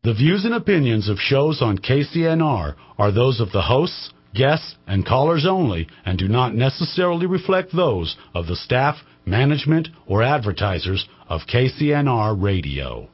The views and opinions of shows on KCNR are those of the hosts, guests, and callers only and do not necessarily reflect those of the staff, management, or advertisers of KCNR Radio.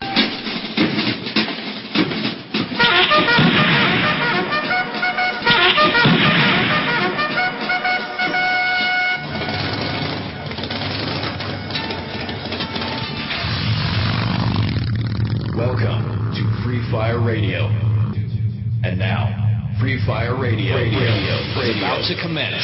Welcome to Free Fire Radio. And now, Free Fire Radio is about to commence.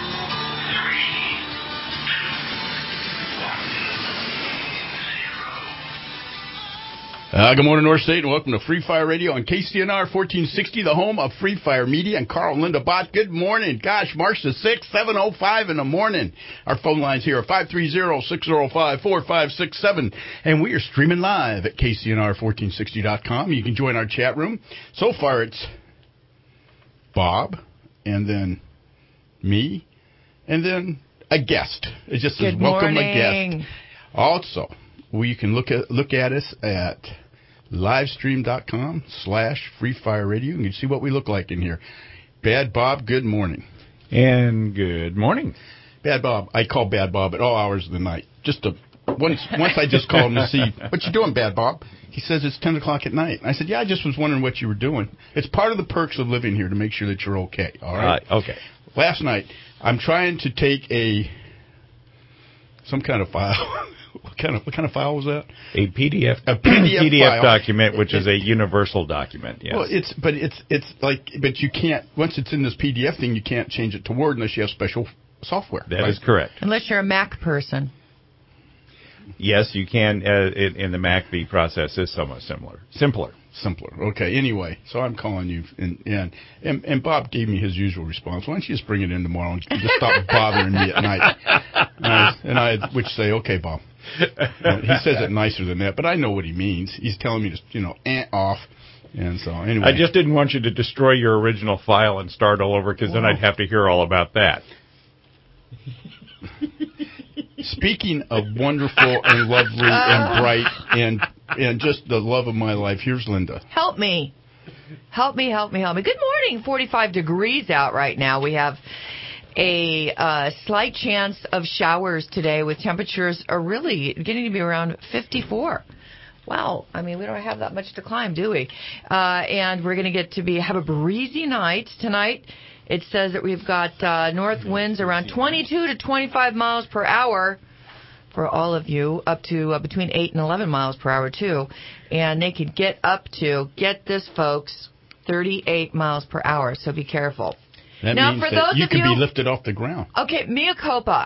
Good morning, North State, and welcome to Free Fire Radio on KCNR 1460, the home of Free Fire Media, and Carl and Linda Bott. Good morning. Gosh, March the 6th, 7:05 in the morning. Our phone lines here are 530-605-4567, and we are streaming live at KCNR1460.com. You can join our chat room. So far, it's Bob, and then me, and then a guest. It just says, welcome a guest. Also, you can look at us at livestream.com/freefireradio. You can see what we look like in here. Bad Bob, good morning. And good morning. Bad Bob, I call Bad Bob at all hours of the night. Once I just call him to see, what you doing, Bad Bob? He says it's 10 o'clock at night. And I said, yeah, I just was wondering what you were doing. It's part of the perks of living here to make sure that you're okay, all right? Okay. Last night, I'm trying to take some kind of file. What kind of file was that? A PDF file. document, which is a universal document. Yes. Well, but you can't. Once it's in this PDF thing, you can't change it to Word unless you have special software. That is correct. Unless you're a Mac person. Yes, you can. In the Mac, the process is somewhat simpler. Okay. Anyway, so I'm calling you, and Bob gave me his usual response. Why don't you just bring it in tomorrow and just stop bothering me at night? And I would say, okay, Bob. He says it nicer than that, but I know what he means. He's telling me to, off. And so, anyway. I just didn't want you to destroy your original file and start all over, because then I'd have to hear all about that. Speaking of wonderful and lovely and bright and just the love of my life, here's Linda. Help me. Good morning. 45 degrees out right now. We have a slight chance of showers today, with temperatures are really getting to be around 54. Wow. I mean, we don't have that much to climb, do we? And we're going to get to have a breezy night tonight. It says that we've got north winds around 22 to 25 miles per hour for all of you, up to between 8 and 11 miles per hour, too. And they could get up to, get this, folks, 38 miles per hour, so be careful. That now, means for that those you of could you, be lifted off the ground. Okay, mea culpa.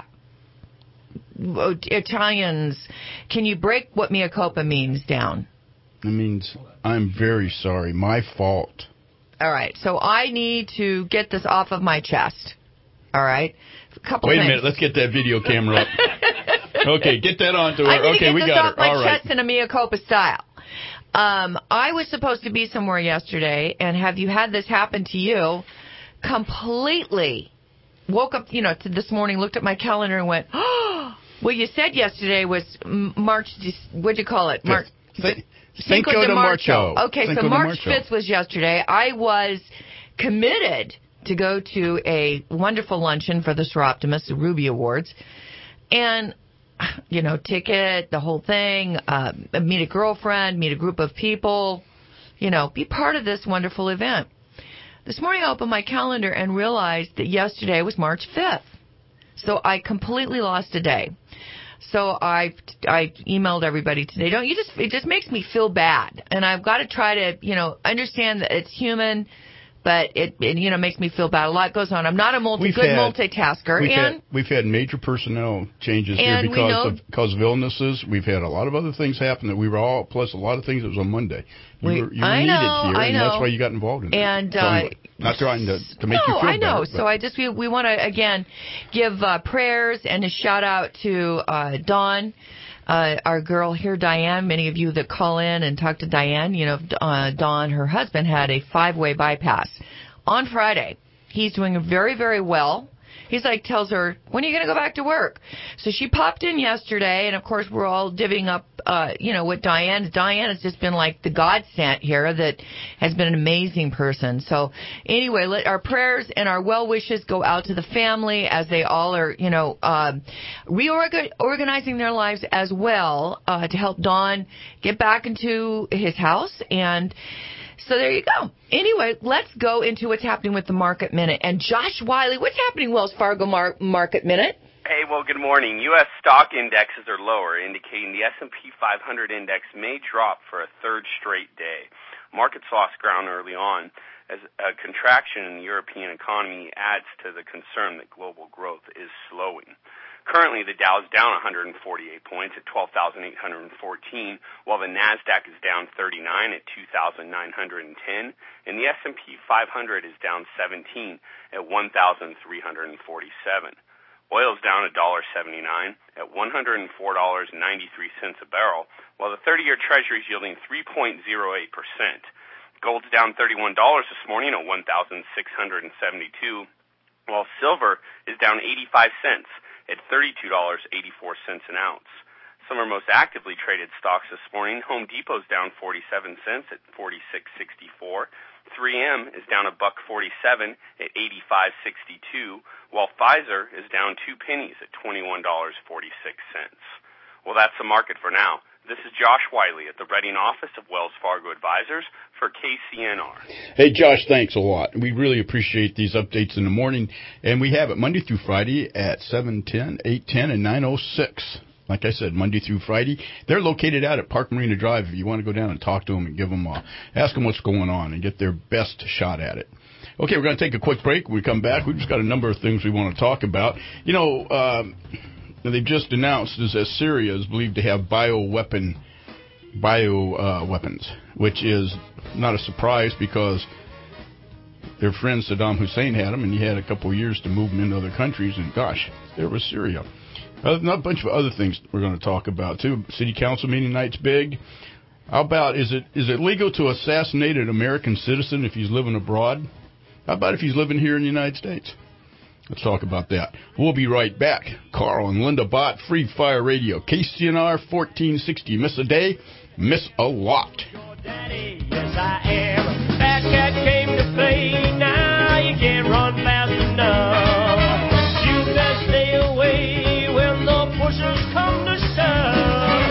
Italians, can you break what mea culpa means down? It means I'm very sorry. My fault. All right, so I need to get this off of my chest. All right? Wait a minute, let's get that video camera up. Okay, get that onto her. Okay, we got her. I need to get this off my chest in a mea culpa style. I was supposed to be somewhere yesterday, and have you had this happen to you? Completely woke up, to this morning, looked at my calendar and went, oh, what you said yesterday was March, what'd you call it? Cinco de Marzo. Okay, so March 5th was yesterday. I was committed to go to a wonderful luncheon for the Soroptimist, the Ruby Awards. And, ticket, the whole thing, meet a girlfriend, meet a group of people, be part of this wonderful event. This morning I opened my calendar and realized that yesterday was March 5th. So I completely lost a day. So I emailed everybody today. It just makes me feel bad. And I've got to try to, understand that it's human, but it makes me feel bad. A lot goes on. I'm not a multitasker. We've had major personnel changes here because of illnesses. We've had a lot of other things happen that we were all, plus a lot of things that was on Monday. You were needed here, and that's why you got involved in it. And so anyway, not trying to make you feel I know. better. So we want to, again, give prayers and a shout-out to Dawn, our girl here, Diane. Many of you that call in and talk to Diane, Dawn, her husband, had a 5-way bypass on Friday. He's doing very, very well. He's like, tells her, when are you going to go back to work? So she popped in yesterday, and of course we're all divvying up, with Diane. Diane has just been like the godsend here that has been an amazing person. So anyway, let our prayers and our well wishes go out to the family as they all are, reorganizing their lives as well to help Don get back into his house. And so there you go. Anyway, let's go into what's happening with the Market Minute. And Josh Wiley, what's happening, Wells Fargo Market Minute? Hey, well, good morning. U.S. stock indexes are lower, indicating the S&P 500 index may drop for a third straight day. Markets lost ground early on as a contraction in the European economy adds to the concern that global growth is slowing. Currently, the Dow is down 148 points at 12,814, while the NASDAQ is down 39 at 2,910, and the S&P 500 is down 17 at 1,347. Oil is down $1.79 at $104.93 a barrel, while the 30-year Treasury is yielding 3.08%. Gold's down $31 this morning at $1,672, while silver is down 85 cents at $32.84 an ounce. Some are most actively traded stocks this morning. Home Depot's down 47 cents at $46.64. 3M is down $1.47 at $85.62, while Pfizer is down 2 pennies at $21.46. Well, that's the market for now. This is Josh Wiley at the Reading office of Wells Fargo Advisors for KCNR. Hey, Josh, thanks a lot. We really appreciate these updates in the morning, and we have it Monday through Friday at 7:10, 8:10, and 9:06. Like I said, Monday through Friday. They're located out at Park Marina Drive. If you want to go down and talk to them and ask them what's going on and get their best shot at it. Okay, we're going to take a quick break. When we come back, we've just got a number of things we want to talk about. They've just announced that Syria is believed to have bioweapons, which is not a surprise because their friend Saddam Hussein had them, and he had a couple of years to move them into other countries, and gosh, there was Syria. A bunch of other things we're going to talk about, too. City council meeting night's big. How about, is it legal to assassinate an American citizen if he's living abroad? How about if he's living here in the United States? Let's talk about that. We'll be right back. Carl and Linda Bott, Free Fire Radio, KCNR 1460. Miss a day, miss a lot. Your daddy, yes I am. That cat came to play. Now you can't run fast enough. You best stay away when the pushers come to shove.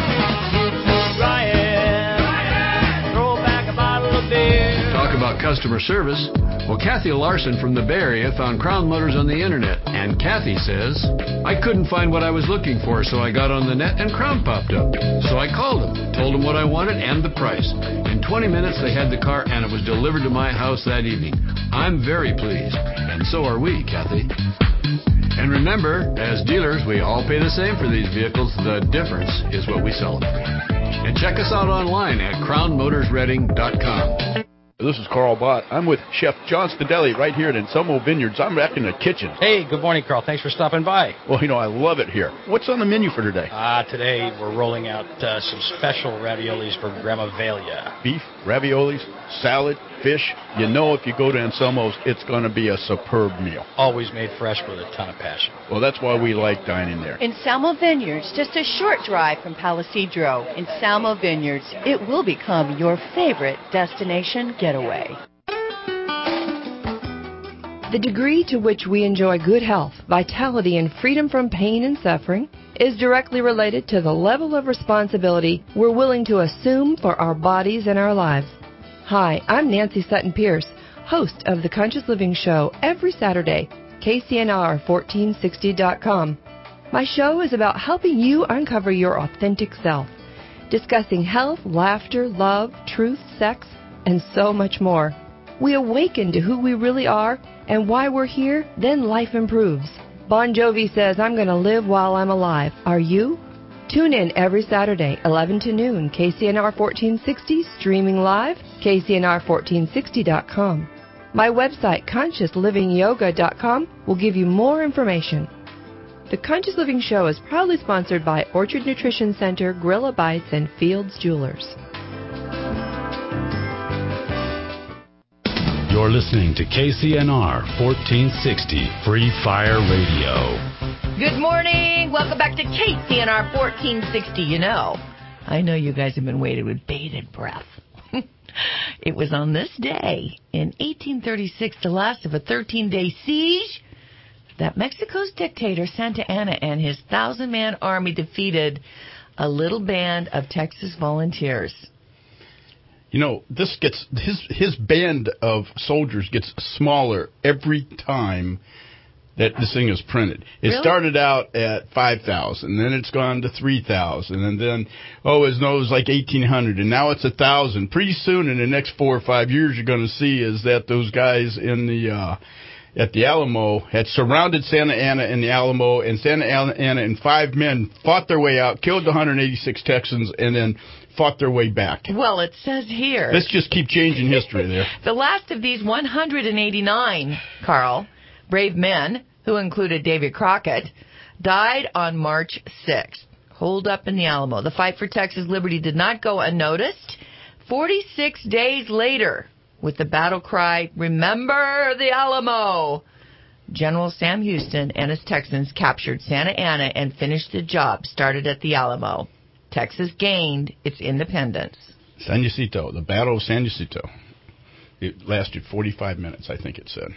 Ryan, throw back a bottle of beer. Talk about customer service. Well, Kathy Larson from the Bay Area found Crown Motors on the internet, and Kathy says, I couldn't find what I was looking for, so I got on the net and Crown popped up. So I called them, told them what I wanted and the price. In 20 minutes, they had the car, and it was delivered to my house that evening. I'm very pleased, and so are we, Kathy. And remember, as dealers, we all pay the same for these vehicles. The difference is what we celebrate. And check us out online at crownmotorsreading.com. This is Carl Bott. I'm with Chef John Stadelli right here at Anselmo Vineyards. I'm back in the kitchen. Hey, good morning, Carl. Thanks for stopping by. Well, I love it here. What's on the menu for today? Today we're rolling out some special raviolis from Grandma Velia. Beef, raviolis, salad, fish. If you go to Anselmo's, it's going to be a superb meal. Always made fresh with a ton of passion. Well, that's why we like dining there. Anselmo Vineyards, just a short drive from Palisadro. Anselmo Vineyards, it will become your favorite destination getaway. The degree to which we enjoy good health, vitality, and freedom from pain and suffering is directly related to the level of responsibility we're willing to assume for our bodies and our lives. Hi, I'm Nancy Sutton Pierce, host of The Conscious Living Show every Saturday, KCNR1460.com. My show is about helping you uncover your authentic self, discussing health, laughter, love, truth, sex, and so much more. We awaken to who we really are and why we're here, then life improves. Bon Jovi says, I'm going to live while I'm alive. Are you? Tune in every Saturday, 11 to noon, KCNR 1460, streaming live, KCNR1460.com. My website, ConsciousLivingYoga.com, will give you more information. The Conscious Living Show is proudly sponsored by Orchard Nutrition Center, Gorilla Bites, and Fields Jewelers. You're listening to KCNR 1460 Free Fire Radio. Good morning. Welcome back to KCNR 1460. You know, I know you guys have been waiting with bated breath. It was on this day in 1836, the last of a 13-day siege, that Mexico's dictator Santa Anna and his 1,000-man army defeated a little band of Texas volunteers. You know, this gets his band of soldiers gets smaller every time that this thing is printed. It Really? started out at 5,000, then it's gone to 3,000, and then, it was like 1,800, and now it's 1,000. Pretty soon, in the next 4 or 5 years, you're going to see is that those guys in the at the Alamo had surrounded Santa Anna in the Alamo, and Santa Anna and 5 men fought their way out, killed the 186 Texans, and then fought their way back. Well, it says here. Let's just keep changing history there. The last of these 189, Carl, brave men, who included David Crockett, died on March 6th, holed up in the Alamo. The fight for Texas liberty did not go unnoticed. 46 days later, with the battle cry, "Remember the Alamo!" General Sam Houston and his Texans captured Santa Anna and finished the job started at the Alamo. Texas gained its independence. San Jacinto, the Battle of San Jacinto. It lasted 45 minutes, I think it said,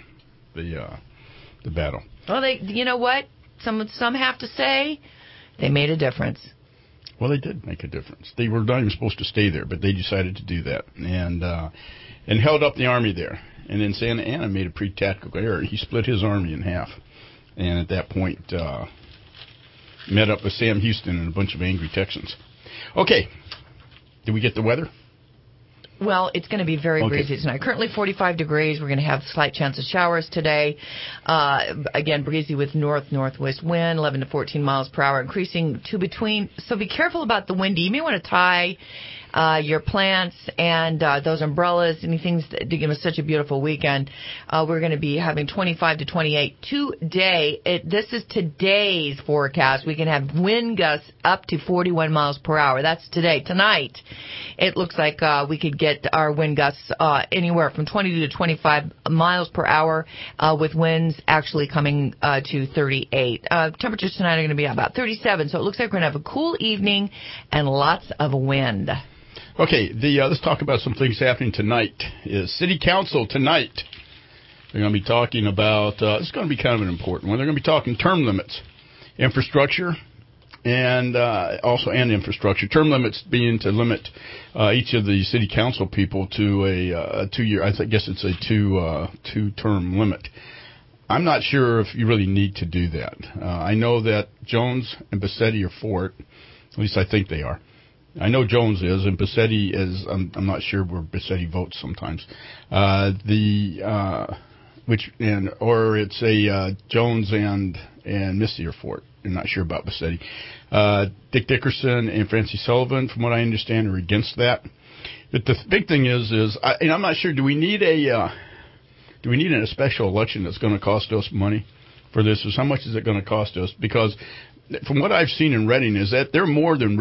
the battle. Well, you know what? Some have to say they made a difference. Well, they did make a difference. They were not even supposed to stay there, but they decided to do that and held up the army there. And then Santa Anna made a pretty tactical error. He split his army in half, and at that point met up with Sam Houston and a bunch of angry Texans. Okay, did we get the weather? Well, it's going to be very breezy tonight. Currently 45 degrees. We're going to have slight chance of showers today. Again, breezy with north-northwest wind, 11 to 14 miles per hour, increasing to between. So be careful about the wind. You may want to tie your plants and those umbrellas, anything to give us such a beautiful weekend. We're going to be having 25 to 28 today. This is today's forecast. We can have wind gusts up to 41 miles per hour. That's today. Tonight, it looks like we could get our wind gusts anywhere from 20 to 25 miles per hour, with winds actually coming to 38. Temperatures tonight are going to be about 37, so it looks like we're going to have a cool evening and lots of wind. Okay, let's talk about some things happening tonight. City Council tonight, they're going to be talking about, it's going to be kind of an important one. They're going to be talking term limits, infrastructure, and infrastructure. Term limits being to limit each of the city council people to a 2-year, I guess it's a two-term limit. I'm not sure if you really need to do that. I know that Jones and Bassetti are for it. At least I think they are. I know Jones is, and Bassetti is. I'm not sure where Bassetti votes sometimes. Or it's a Jones and Missy are for it. I'm not sure about Bassetti. Dick Dickerson and Francie Sullivan, from what I understand, are against that. But the big thing is I'm not sure. Do we need a special election that's going to cost us money for this? Or how much is it going to cost us? Because from what I've seen in Reading is that they're more than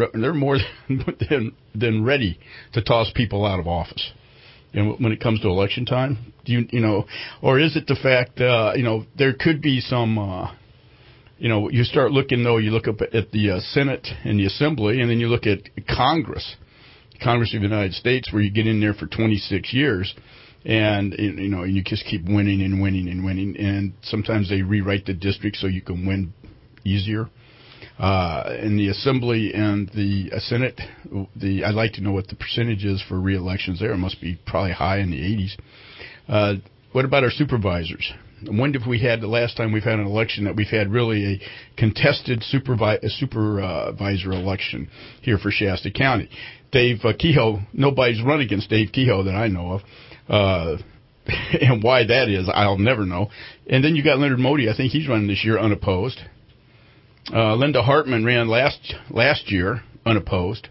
ready to toss people out of office. And when it comes to election time, or is it the fact there could be some you start looking though, you look up at the Senate and the Assembly, and then you look at Congress of the United States, where you get in there for 26 years. And, you just keep winning and winning and winning. And sometimes they rewrite the district so you can win easier. In the Assembly and the Senate, I'd like to know what the percentage is for re-elections there. It must be probably high in the 80s. What about our supervisors? When have we had the last time we've had an election that we've had really a contested supervisor election here for Shasta County? Dave Kehoe, nobody's run against Dave Kehoe that I know of. And why that is, I'll never know. And then you got Leonard Modi. I think he's running this year unopposed. Linda Hartman ran last year unopposed.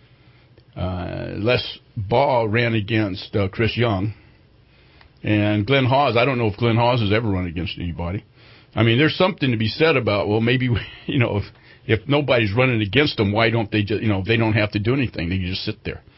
Les Baugh ran against Chris Young. And Glenn Hawes, I don't know if Glenn Hawes has ever run against anybody. I mean, there's something to be said about, well, maybe, if nobody's running against them, why don't they just, they don't have to do anything. They can just sit there.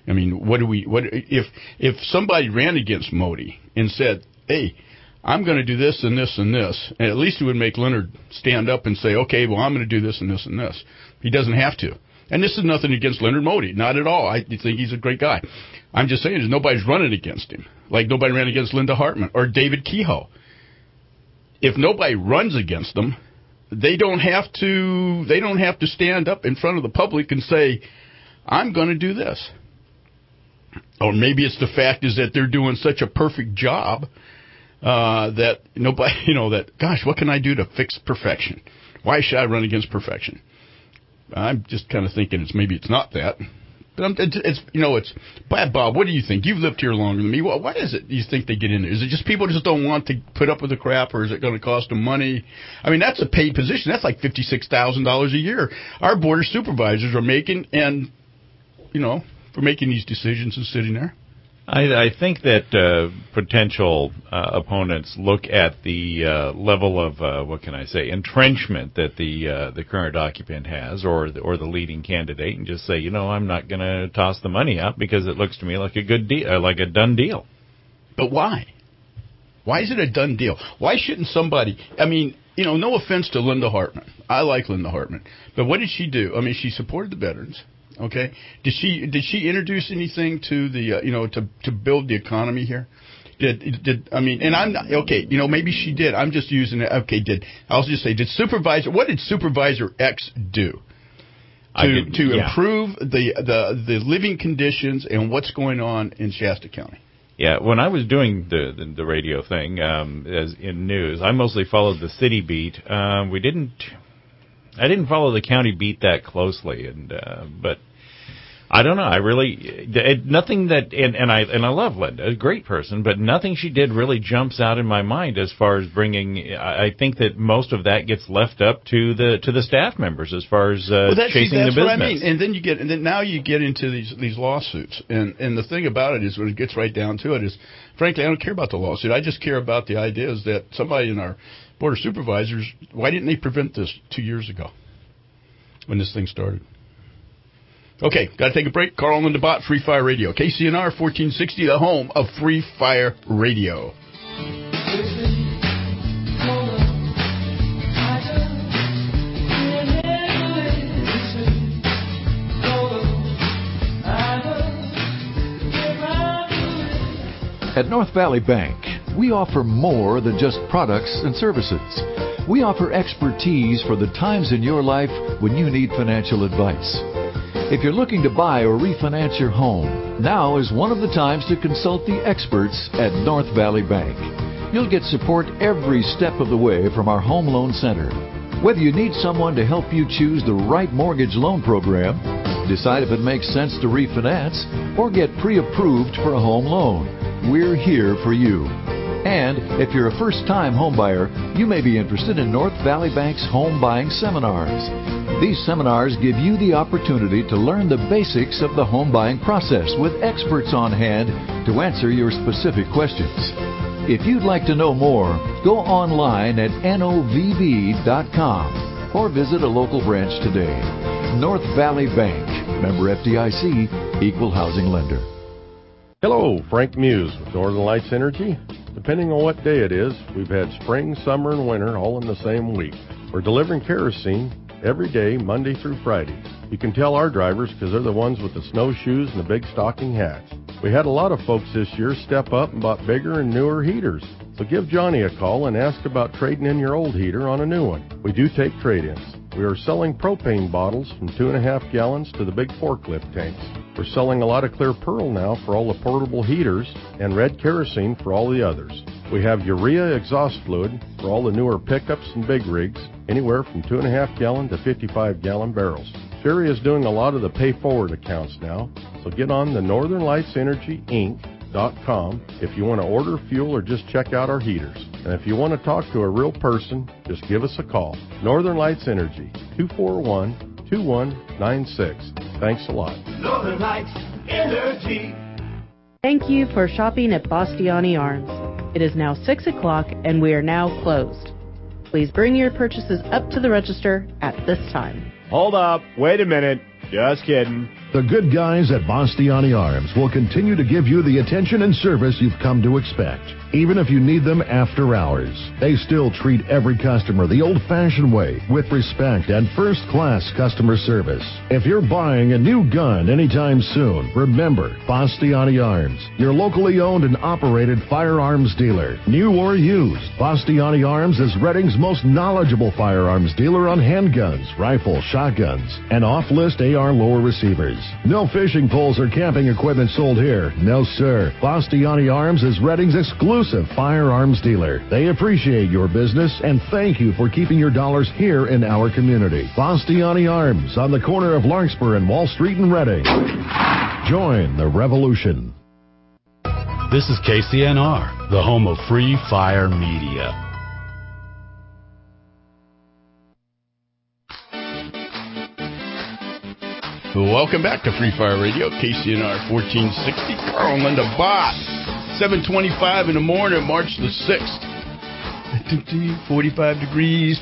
I mean, what if somebody ran against Modi and said, hey, I'm going to do this and this and this, and at least it would make Leonard stand up and say, okay, well, I'm going to do this and this and this. He doesn't have to. And this is nothing against Leonard Modi, not at all. I think he's a great guy. I'm just saying, nobody's running against him, like nobody ran against Linda Hartman or David Kehoe. If nobody runs against them, they don't have to stand up in front of the public and say, I'm going to do this. Or maybe it's the fact is that they're doing such a perfect job that nobody, gosh, what can I do to fix perfection? Why should I run against perfection? I'm just kind of thinking maybe it's not that. But it's Bob, what do you think? You've lived here longer than me. Why is it you think they get in there? Is it just people just don't want to put up with the crap, or is it going to cost them money? I mean, that's a paid position. That's like $56,000 a year. Our border supervisors are making, and, for making these decisions and sitting there. I think that potential opponents look at the level of entrenchment that the current occupant has, or the leading candidate, and just say, I'm not going to toss the money out because it looks to me like a good deal, like a done deal. But why? Why is it a done deal? Why shouldn't somebody? I mean, no offense to Linda Hartman. I like Linda Hartman, but what did she do? I mean, she supported the veterans. Okay. Did she introduce anything to the to build the economy here? And I'm not, okay, maybe she did. I'm just using it. Okay, I'll just say, what did Supervisor X do to improve the living conditions and what's going on in Shasta County? Yeah, when I was doing the radio thing, as in news, I mostly followed the city beat. I didn't follow the county beat that closely, but I don't know. I really nothing that, and I love Linda, a great person, but nothing she did really jumps out in my mind as far as bringing. I think that most of that gets left up to the staff members as far as chasing the business. What I mean. And then now you get into these lawsuits, and the thing about it is, when it gets right down to it, is frankly I don't care about the lawsuit. I just care about the ideas that somebody in our Board of Supervisors, why didn't they prevent this 2 years ago when this thing started? Okay, got to take a break. Carl and Linda Bott, Free Fire Radio. KCNR 1460, the home of Free Fire Radio. At North Valley Bank, we offer more than just products and services. We offer expertise for the times in your life when you need financial advice. If you're looking to buy or refinance your home, now is one of the times to consult the experts at North Valley Bank. You'll get support every step of the way from our Home Loan Center. Whether you need someone to help you choose the right mortgage loan program, decide if it makes sense to refinance, or get pre-approved for a home loan, we're here for you. And if you're a first-time homebuyer, you may be interested in North Valley Bank's home buying seminars. These seminars give you the opportunity to learn the basics of the home buying process with experts on hand to answer your specific questions. If you'd like to know more, go online at novb.com or visit a local branch today. North Valley Bank, member FDIC, equal housing lender. Hello, Frank Muse with Northern Lights Energy. Depending on what day it is, we've had spring, summer, and winter all in the same week. We're delivering kerosene every day, Monday through Friday. You can tell our drivers because they're the ones with the snowshoes and the big stocking hats. We had a lot of folks this year step up and bought bigger and newer heaters. So give Johnny a call and ask about trading in your old heater on a new one. We do take trade-ins. We are selling propane bottles from 2.5 gallons to the big forklift tanks. We're selling a lot of clear pearl now for all the portable heaters and red kerosene for all the others. We have urea exhaust fluid for all the newer pickups and big rigs, anywhere from 2.5 gallon to 55 gallon barrels. Sherry is doing a lot of the pay forward accounts now, so get on the Northern Lights Energy Inc.com if you want to order fuel or just check out our heaters. And if you want to talk to a real person, just give us a call. Northern Lights Energy, 241-2196. Thanks a lot. Northern Lights Energy. Thank you for shopping at Bastiani Arms. It is now 6 o'clock and we are now closed. Please bring your purchases up to the register at this time. Hold up. Wait a minute. Just kidding. The good guys at Bastiani Arms will continue to give you the attention and service you've come to expect, even if you need them after hours. They still treat every customer the old-fashioned way, with respect and first-class customer service. If you're buying a new gun anytime soon, remember Bastiani Arms, your locally owned and operated firearms dealer, new or used. Bastiani Arms is Redding's most knowledgeable firearms dealer on handguns, rifles, shotguns, and off-list AR lower receivers. No fishing poles or camping equipment sold here. No, sir. Bastiani Arms is Redding's exclusive firearms dealer. They appreciate your business and thank you for keeping your dollars here in our community. Bastiani Arms on the corner of Larkspur and Wall Street in Redding. Join the revolution. This is KCNR, the home of Free Fire Media. Welcome back to Free Fire Radio, KCNR 1460. Carl and Linda Bott, 7:25 in the morning, March the 6th. 45 degrees.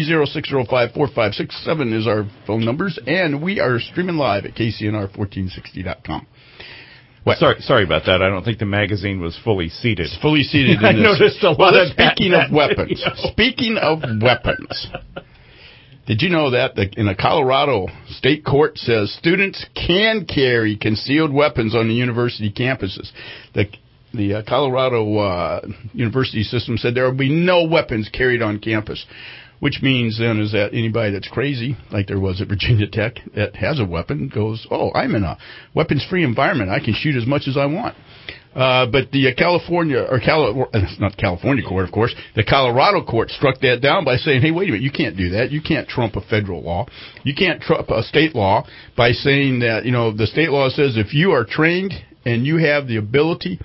530-605-4567 is our phone numbers, and we are streaming live at KCNR1460.com. What? Sorry about that. I don't think the magazine was fully seated. It's fully seated. I noticed a lot of that. Speaking of weapons. Speaking of weapons. Did you know that in a Colorado state court says students can carry concealed weapons on the university campuses? The Colorado university system said there will be no weapons carried on campus, which means then is that anybody that's crazy, like there was at Virginia Tech, that has a weapon goes, oh, I'm in a weapons-free environment. I can shoot as much as I want. But the not California court, of course, the Colorado court struck that down by saying, hey, wait a minute, you can't do that. You can't trump a federal law. You can't trump a state law by saying that, the state law says if you are trained and you have the ability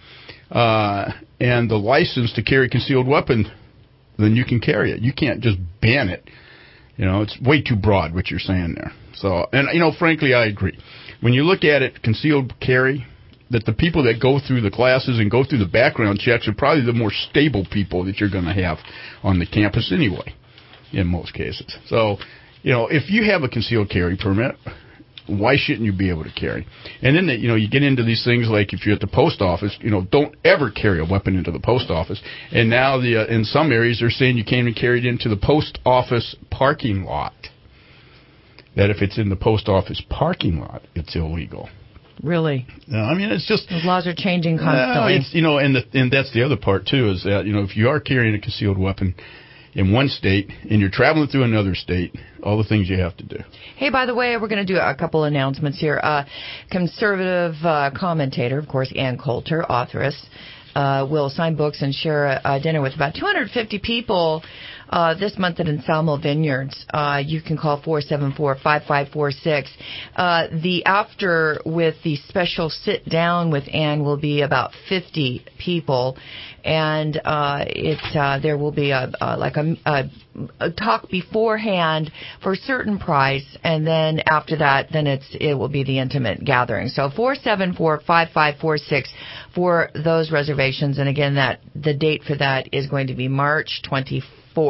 and the license to carry a concealed weapon, then you can carry it. You can't just ban it. It's way too broad what you're saying there. So, and, frankly, I agree. When you look at it, concealed carry, that the people that go through the classes and go through the background checks are probably the more stable people that you're going to have on the campus anyway, in most cases. So, if you have a concealed carry permit, why shouldn't you be able to carry? And then, you get into these things like if you're at the post office, don't ever carry a weapon into the post office. And now in some areas they're saying you can't even carry it into the post office parking lot. That if it's in the post office parking lot, it's illegal. Really? I mean, it's just... Those laws are changing constantly. And that's the other part, too, is that, if you are carrying a concealed weapon in one state and you're traveling through another state, all the things you have to do. Hey, by the way, we're going to do a couple announcements here. Conservative commentator, of course, Ann Coulter, authoress, will sign books and share a dinner with about 250 people this month at Anselmo Vineyards. You can call 474-5546. The after with the special sit down with Ann will be about 50 people, and there will be a talk beforehand for a certain price, and then after that, then it will be the intimate gathering. So 474-5546 for those reservations, and again, the date for that is going to be March 23rd.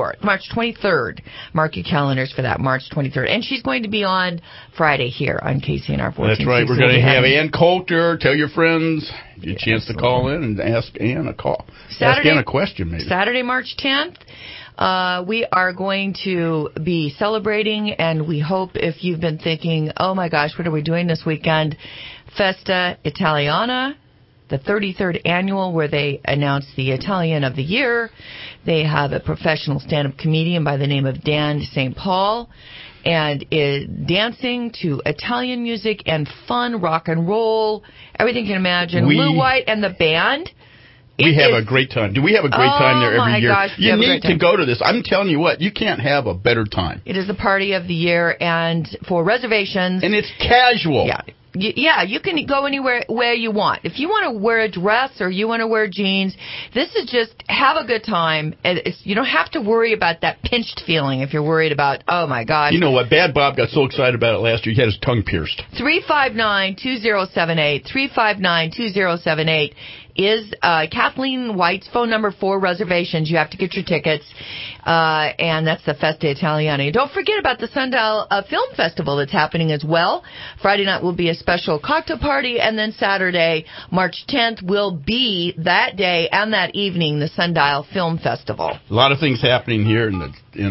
Mark your calendars for that, March 23rd. And she's going to be on Friday here on KCNR 1460. That's right. We're going to have Ann Coulter. Tell your friends. Get a chance to call in and ask Ann a call. Ask Ann a question, maybe. Saturday, March 10th. We are going to be celebrating, and we hope if you've been thinking, oh my gosh, what are we doing this weekend? Festa Italiana, the 33rd annual, where they announce the Italian of the Year. They have a professional stand-up comedian by the name of Dan St. Paul, and dancing to Italian music and fun rock and roll, everything you can imagine. Lou White and the band. We have a great time. Do we have a great time there every year? Gosh, you need to go to this. I'm telling you what, you can't have a better time. It is the party of the year, and for reservations... And it's casual. Yeah, you can go anywhere where you want. If you want to wear a dress or you want to wear jeans, this is just have a good time. You don't have to worry about that pinched feeling if you're worried about, oh, my gosh. You know what? Bad Bob got so excited about it last year, he had his tongue pierced. 359-2078, 359-2078 is Kathleen White's phone number for reservations. You have to get your tickets, and that's the Festa Italiana. Don't forget about the Sundial Film Festival that's happening as well. Friday night will be a special cocktail party, and then Saturday, March 10th, will be that day and that evening the Sundial Film Festival. A lot of things happening here in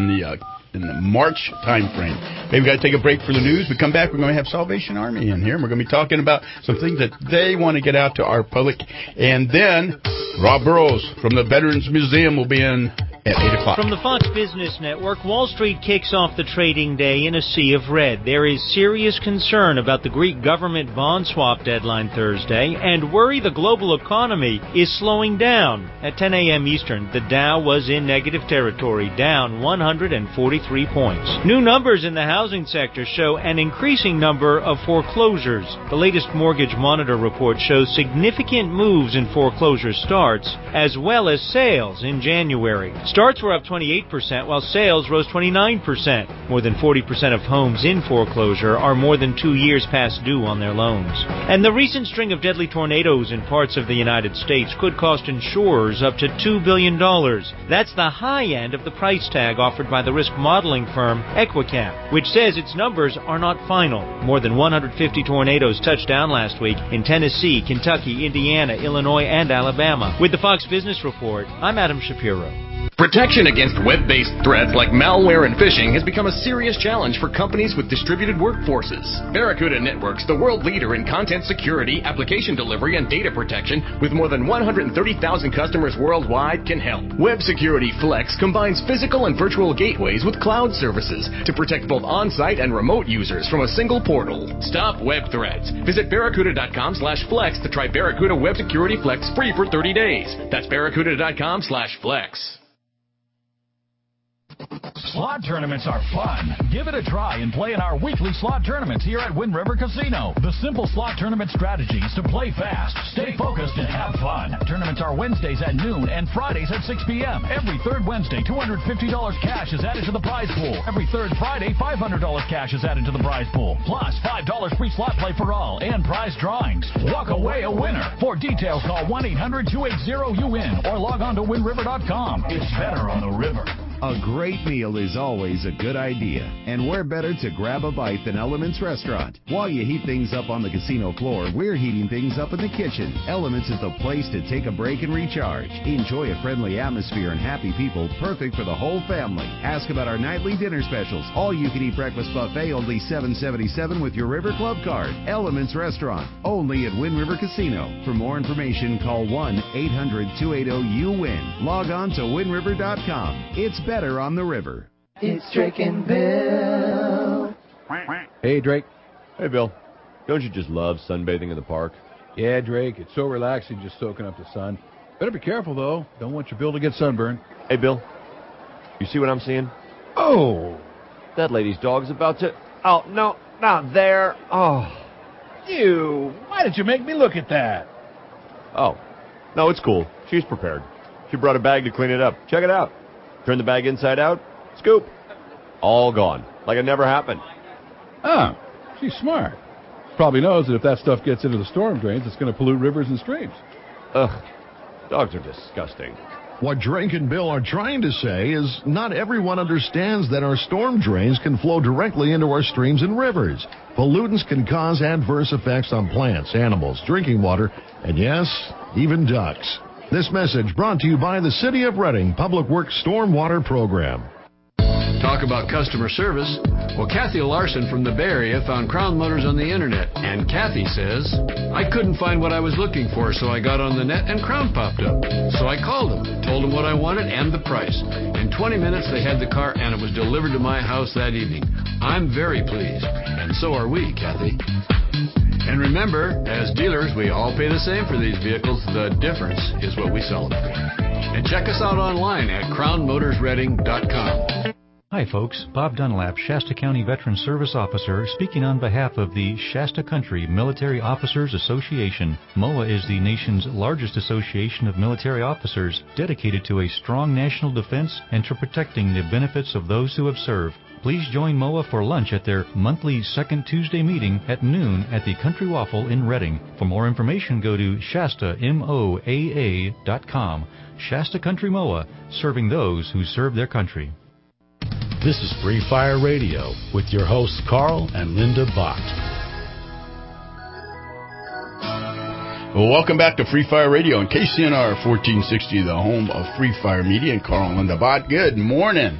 the March time frame. Maybe we got to take a break for the news. We come back, we're going to have Salvation Army in here, and we're going to be talking about some things that they want to get out to our public. And then Rob Burrows from the Veterans Museum will be in at 8 o'clock. From the Fox Business Network, Wall Street kicks off the trading day in a sea of red. There is serious concern about the Greek government bond swap deadline Thursday and worry the global economy is slowing down. At 10 a.m. Eastern, the Dow was in negative territory, down 143 points. New numbers in the housing sector show an increasing number of foreclosures. The latest Mortgage Monitor report shows significant moves in foreclosure starts as well as sales in January. Starts were up 28%, while sales rose 29%. More than 40% of homes in foreclosure are more than 2 years past due on their loans. And the recent string of deadly tornadoes in parts of the United States could cost insurers up to $2 billion. That's the high end of the price tag offered by the risk modeling firm Equicap, which says its numbers are not final. More than 150 tornadoes touched down last week in Tennessee, Kentucky, Indiana, Illinois, and Alabama. With the Fox Business Report, I'm Adam Shapiro. Protection against web-based threats like malware and phishing has become a serious challenge for companies with distributed workforces. Barracuda Networks, the world leader in content security, application delivery, and data protection, with more than 130,000 customers worldwide, can help. Web Security Flex combines physical and virtual gateways with cloud services to protect both on-site and remote users from a single portal. Stop web threats. Visit barracuda.com/flex to try Barracuda Web Security Flex free for 30 days. That's barracuda.com/flex. Slot tournaments are fun. Give it a try and play in our weekly slot tournaments here at Wind River Casino. The simple slot tournament strategy is to play fast, stay focused, and have fun. Tournaments are Wednesdays at noon and Fridays at 6 p.m. Every third Wednesday, $250 cash is added to the prize pool. Every third Friday, $500 cash is added to the prize pool. Plus, $5 free slot play for all and prize drawings. Walk away a winner. For details, call 1-800-280-UWIN or log on to windriver.com. It's better on the river. A great meal is always a good idea, and where better to grab a bite than Elements Restaurant. While you heat things up on the casino floor, we're heating things up in the kitchen. Elements is the place to take a break and recharge. Enjoy a friendly atmosphere and happy people, perfect for the whole family. Ask about our nightly dinner specials. All-you-can-eat breakfast buffet, only $7.77 with your River Club card. Elements Restaurant, only at Wind River Casino. For more information, call 1-800-280-UWIN. Log on to windriver.com. It's better on the river. It's Drake and Bill. Hey, Drake. Hey, Bill. Don't you just love sunbathing in the park? Yeah, Drake. It's so relaxing just soaking up the sun. Better be careful, though. Don't want your Bill to get sunburned. Hey, Bill. You see what I'm seeing? Oh! That lady's dog's about to... Oh, no, not there. Oh. Ew. Why did you make me look at that? Oh. No, it's cool. She's prepared. She brought a bag to clean it up. Check it out. Turn the bag inside out. Scoop. All gone. Like it never happened. Oh, she's smart. Probably knows that if that stuff gets into the storm drains, it's going to pollute rivers and streams. Ugh. Dogs are disgusting. What Drake and Bill are trying to say is not everyone understands that our storm drains can flow directly into our streams and rivers. Pollutants can cause adverse effects on plants, animals, drinking water, and yes, even ducks. This message brought to you by the City of Reading Public Works Stormwater Program. Talk about customer service. Well, Kathy Larson from the Bay Area found Crown Motors on the internet, and Kathy says, I couldn't find what I was looking for, so I got on the net and Crown popped up. So I called them, told them what I wanted and the price. In 20 minutes, they had the car, and it was delivered to my house that evening. I'm very pleased, and so are we, Kathy. And remember, as dealers, we all pay the same for these vehicles. The difference is what we sell them for. And check us out online at crownmotorsreading.com. Hi folks, Bob Dunlap, Shasta County Veteran Service Officer, speaking on behalf of the Shasta Country Military Officers Association. MOA is the nation's largest association of military officers dedicated to a strong national defense and to protecting the benefits of those who have served. Please join MOA for lunch at their monthly second Tuesday meeting at noon at the Country Waffle in Reading. For more information, go to shastamoaa.com. Shasta Country MOA, serving those who serve their country. This is Free Fire Radio with your hosts Carl and Linda Bott. Well, welcome back to Free Fire Radio on KCNR 1460, the home of Free Fire Media, and Carl and Linda Bott. Good morning.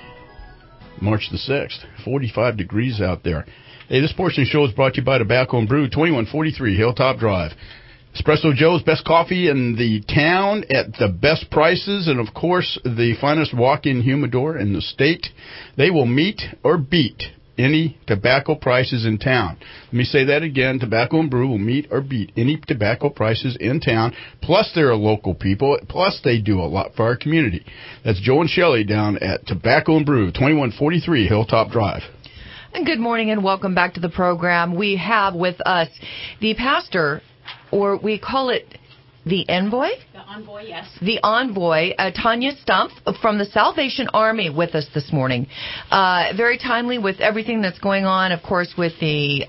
March the 6th, 45 degrees out there. Hey, this portion of the show is brought to you by Tobacco and Brew, 2143 Hilltop Drive. Espresso Joe's, best coffee in the town at the best prices, and of course the finest walk-in humidor in the state. They will meet or beat any tobacco prices in town. Let me say that again. Tobacco and Brew will meet or beat any tobacco prices in town. Plus they're local people. Plus they do a lot for our community. That's Joe and Shelley down at Tobacco and Brew, 2143 Hilltop Drive. And good morning and welcome back to the program. We have with us the pastor, or we call it the envoy? The envoy, yes. The envoy, Tanya Stumpf from the Salvation Army with us this morning. Very timely with everything that's going on, of course, with the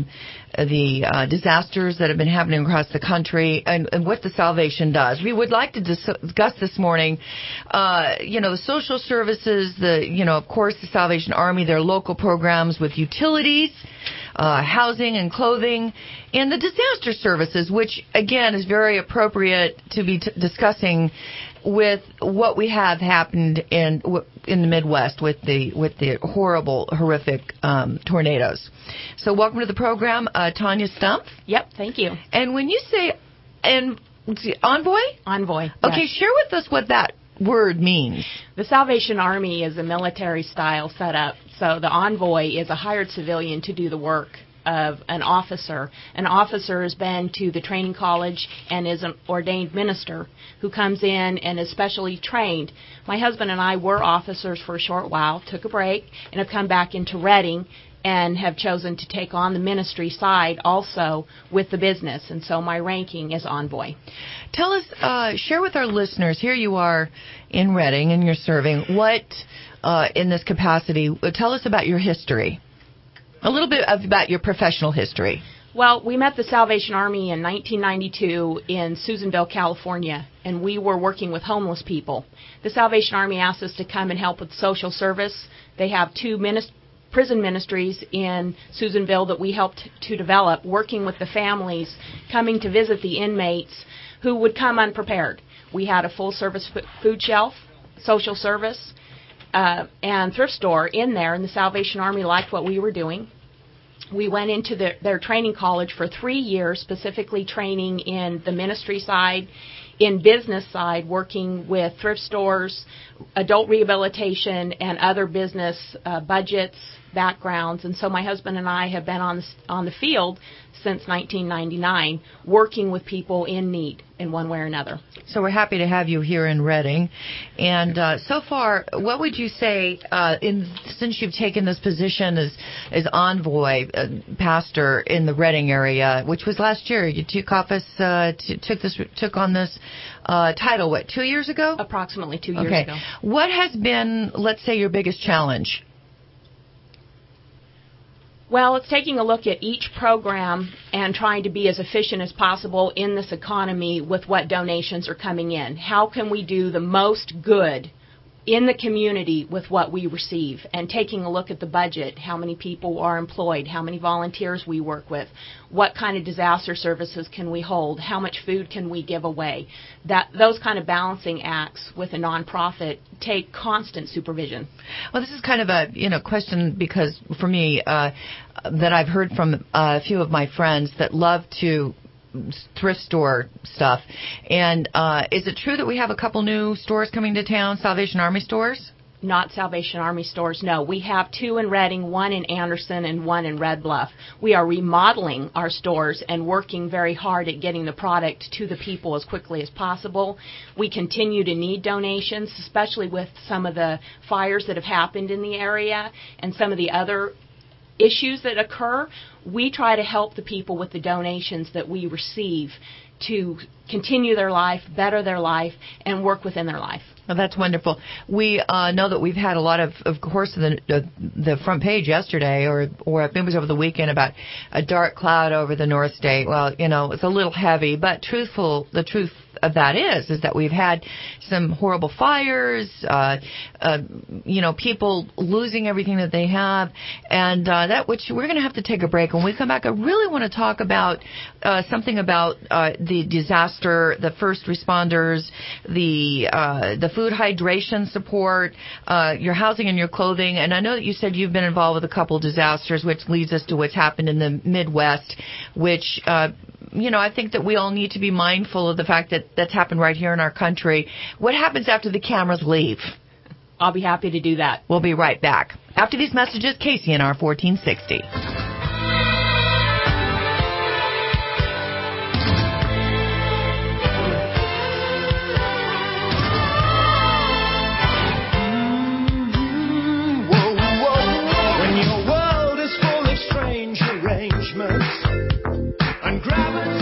disasters that have been happening across the country and what the Salvation does. We would like to discuss this morning, the social services, of course, the Salvation Army, their local programs with utilities, housing and clothing, and the disaster services, which, again, is very appropriate to be discussing with what we have happened in the Midwest with the horrible, horrific tornadoes. So welcome to the program, Tanya Stumpf. Yep, thank you. And when you say envoy? Envoy, okay, yes. Share with us what that word means. The Salvation Army is a military-style setup, so the envoy is a hired civilian to do the work of an officer. An officer has been to the training college and is an ordained minister who comes in and is specially trained. My husband and I were officers for a short while, took a break, and have come back into Reading and have chosen to take on the ministry side also with the business, and so my ranking is envoy. Tell us, share with our listeners, here you are in Reading and you're serving, what in this capacity, tell us about your history, a little bit about your professional history. Well, we met the Salvation Army in 1992 in Susanville, California, and we were working with homeless people. The Salvation Army asked us to come and help with social service. They have two prison ministries in Susanville that we helped to develop, working with the families, coming to visit the inmates who would come unprepared. We had a full-service food shelf, social service, and thrift store in there, and the Salvation Army liked what we were doing. We went into their training college for 3 years, specifically training in the ministry side, in business side, working with thrift stores, adult rehabilitation, and other business budgets, backgrounds. And so my husband and I have been on the field since 1999, working with people in need in one way or another. So we're happy to have you here in Reading. And so far, what would you say, since you've taken this position as envoy, pastor in the Reading area, which was last year, you took office, took on this title, what, 2 years ago? Approximately 2 years ago. What has been, let's say, your biggest challenge? Well, it's taking a look at each program and trying to be as efficient as possible in this economy with what donations are coming in. How can we do the most good in the community with what we receive? And taking a look at the budget, how many people are employed, how many volunteers we work with, what kind of disaster services can we hold, how much food can we give away. Those kind of balancing acts with a nonprofit take constant supervision. Well, this is kind of a question because for me that I've heard from a few of my friends that love to thrift store stuff. And is it true that we have a couple new stores coming to town, Salvation Army stores? not Salvation Army stores. No, we have 2 in Reading, 1 in Anderson, and 1 in Red Bluff. We are remodeling our stores and working very hard at getting the product to the people as quickly as possible. We continue to need donations, especially with some of the fires that have happened in the area and some of the other issues that occur. We try to help the people with the donations that we receive to continue their life, better their life, and work within their life. Well, that's wonderful. We know that we've had a lot of course, the front page yesterday, or I think it was over the weekend, about a dark cloud over the North State. Well, it's a little heavy, but the truth of that is that we've had some horrible fires, people losing everything that they have, and which we're going to have to take a break. When we come back, I really want to talk about something about the disaster, the first responders, the food hydration support, your housing and your clothing. And I know that you said you've been involved with a couple disasters, which leads us to what's happened in the Midwest, which I think that we all need to be mindful of the fact that that's happened right here in our country. What happens after the cameras leave? I'll be happy to do that. We'll be right back. After these messages, KCNR 1460. When your world is full of strange arrangements and gravity.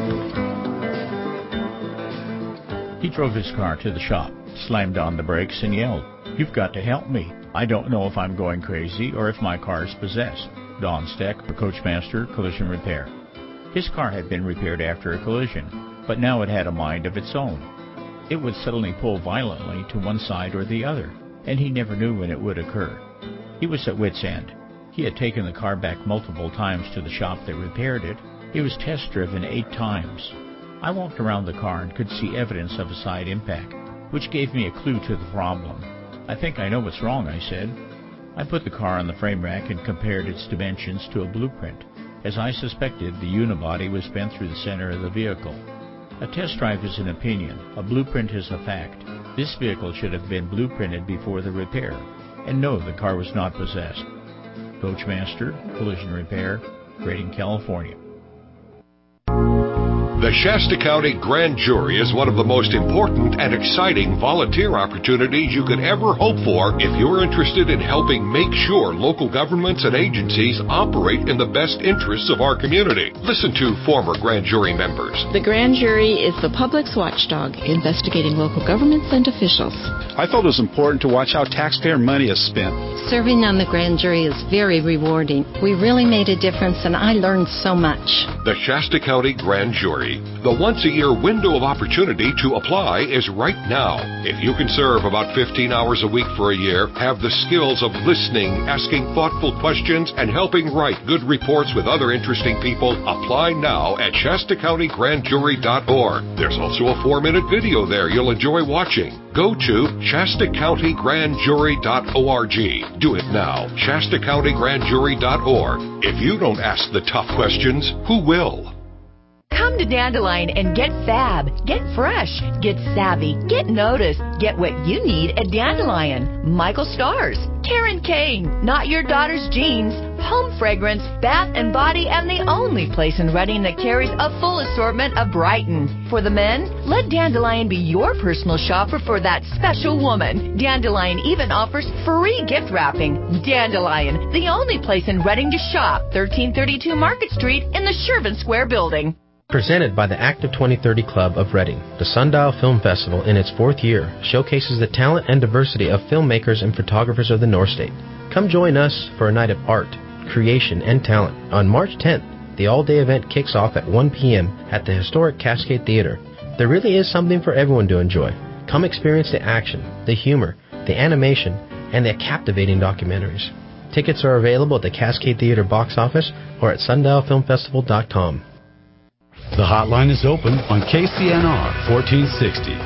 He drove his car to the shop, slammed on the brakes, and yelled, "You've got to help me. I don't know if I'm going crazy or if my car is possessed." Don Steck for Coachmaster Collision Repair. His car had been repaired after a collision, but now it had a mind of its own. It would suddenly pull violently to one side or the other, and he never knew when it would occur. He was at wit's end. He had taken the car back multiple times to the shop that repaired it. It was test-driven 8 times. I walked around the car and could see evidence of a side impact, which gave me a clue to the problem. "I think I know what's wrong," I said. I put the car on the frame rack and compared its dimensions to a blueprint. As I suspected, the unibody was bent through the center of the vehicle. A test drive is an opinion. A blueprint is a fact. This vehicle should have been blueprinted before the repair. And no, the car was not possessed. Coachmaster Collision Repair, Reading, California. The Shasta County Grand Jury is one of the most important and exciting volunteer opportunities you could ever hope for if you're interested in helping make sure local governments and agencies operate in the best interests of our community. Listen to former Grand Jury members. The Grand Jury is the public's watchdog, investigating local governments and officials. I felt it was important to watch how taxpayer money is spent. Serving on the Grand Jury is very rewarding. We really made a difference, and I learned so much. The Shasta County Grand Jury. The once-a-year window of opportunity to apply is right now. If you can serve about 15 hours a week for a year, have the skills of listening, asking thoughtful questions, and helping write good reports with other interesting people, apply now at ShastaCountyGrandJury.org. There's also a 4-minute video there you'll enjoy watching. Go to ShastaCountyGrandJury.org. Do it now. ShastaCountyGrandJury.org. If you don't ask the tough questions, who will? Come to Dandelion and get fab, get fresh, get savvy, get noticed, get what you need at Dandelion. Michael Stars, Karen Kane, Not Your Daughter's Jeans, Home Fragrance, Bath and Body, and the only place in Reading that carries a full assortment of Brighton. For the men, let Dandelion be your personal shopper for that special woman. Dandelion even offers free gift wrapping. Dandelion, the only place in Reading to shop, 1332 Market Street in the Shervin Square building. Presented by the Active 2030 Club of Reading, the Sundial Film Festival in its 4th year showcases the talent and diversity of filmmakers and photographers of the North State. Come join us for a night of art, creation, and talent. On March 10th, the all-day event kicks off at 1 p.m. at the historic Cascade Theater. There really is something for everyone to enjoy. Come experience the action, the humor, the animation, and the captivating documentaries. Tickets are available at the Cascade Theater box office or at sundialfilmfestival.com. The hotline is open on KCNR 1460,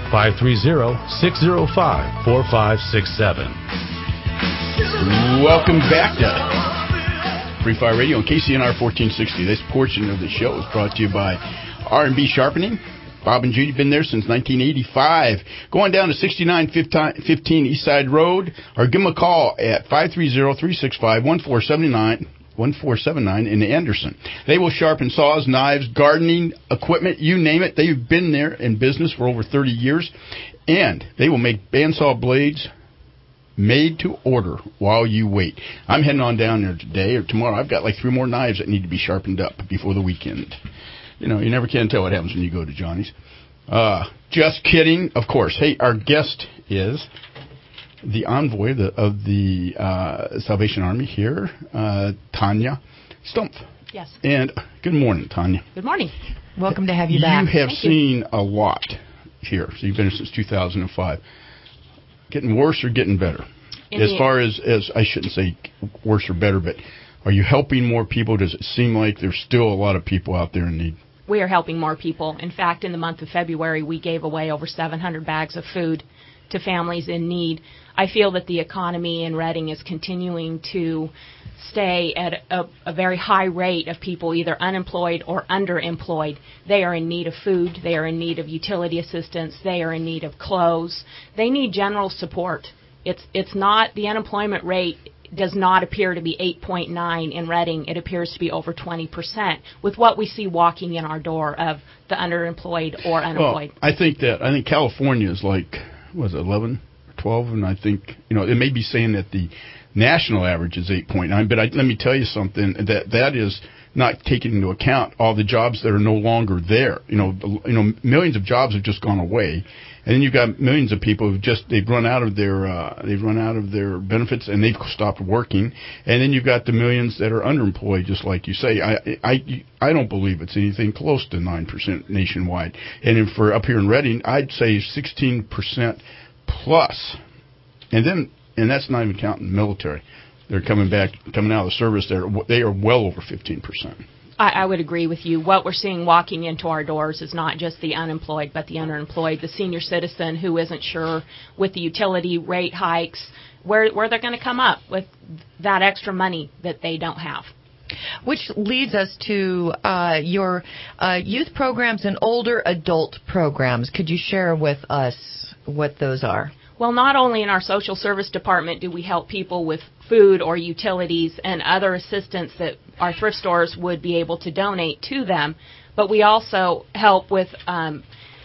530-605-4567. Welcome back to Free Fire Radio on KCNR 1460. This portion of the show is brought to you by R&B Sharpening, Bob and Judy been there since 1985. Going down to 6915 East Side Road, or give them a call at 530-365-1479 in Anderson. They will sharpen saws, knives, gardening equipment, you name it. They've been there in business for over 30 years, and they will make bandsaw blades made to order while you wait. I'm heading on down there today or tomorrow. I've got like 3 more knives that need to be sharpened up before the weekend. You know, you never can tell what happens when you go to Johnny's. Just kidding, of course. Hey, our guest is the envoy of the Salvation Army here, Tanya Stumpf. Yes. And good morning, Tanya. Good morning. Welcome to have you back. You have seen a lot here. So you've been here since 2005. Getting worse or getting better? As far as I shouldn't say worse or better, but are you helping more people? Does it seem like there's still a lot of people out there in need? We are helping more people. In fact, in the month of February, we gave away over 700 bags of food to families in need. I feel that the economy in Redding is continuing to stay at a very high rate of people either unemployed or underemployed. They are in need of food. They are in need of utility assistance. They are in need of clothes. They need general support. It's not, the unemployment rate does not appear to be 8.9 in Redding. It appears to be over 20% with what we see walking in our door of the underemployed or unemployed. Well, I think California is like, was it 11 or 12? And I think, it may be saying that the national average is 8.9, but let me tell you something, that is not taking into account all the jobs that are no longer there. Millions of jobs have just gone away, and then you've got millions of people they've run out of their benefits and they've stopped working, and then you've got the millions that are underemployed, just like you say. I don't believe it's anything close to 9% nationwide, and for up here in Redding, I'd say 16% plus, and that's not even counting the military. They're coming out of the service. They are well over 15%. I would agree with you. What we're seeing walking into our doors is not just the unemployed, but the underemployed, the senior citizen who isn't sure with the utility rate hikes where they're going to come up with that extra money that they don't have. Which leads us to your youth programs and older adult programs. Could you share with us what those are? Well, not only in our social service department do we help people with food or utilities and other assistance that our thrift stores would be able to donate to them, but we also help with a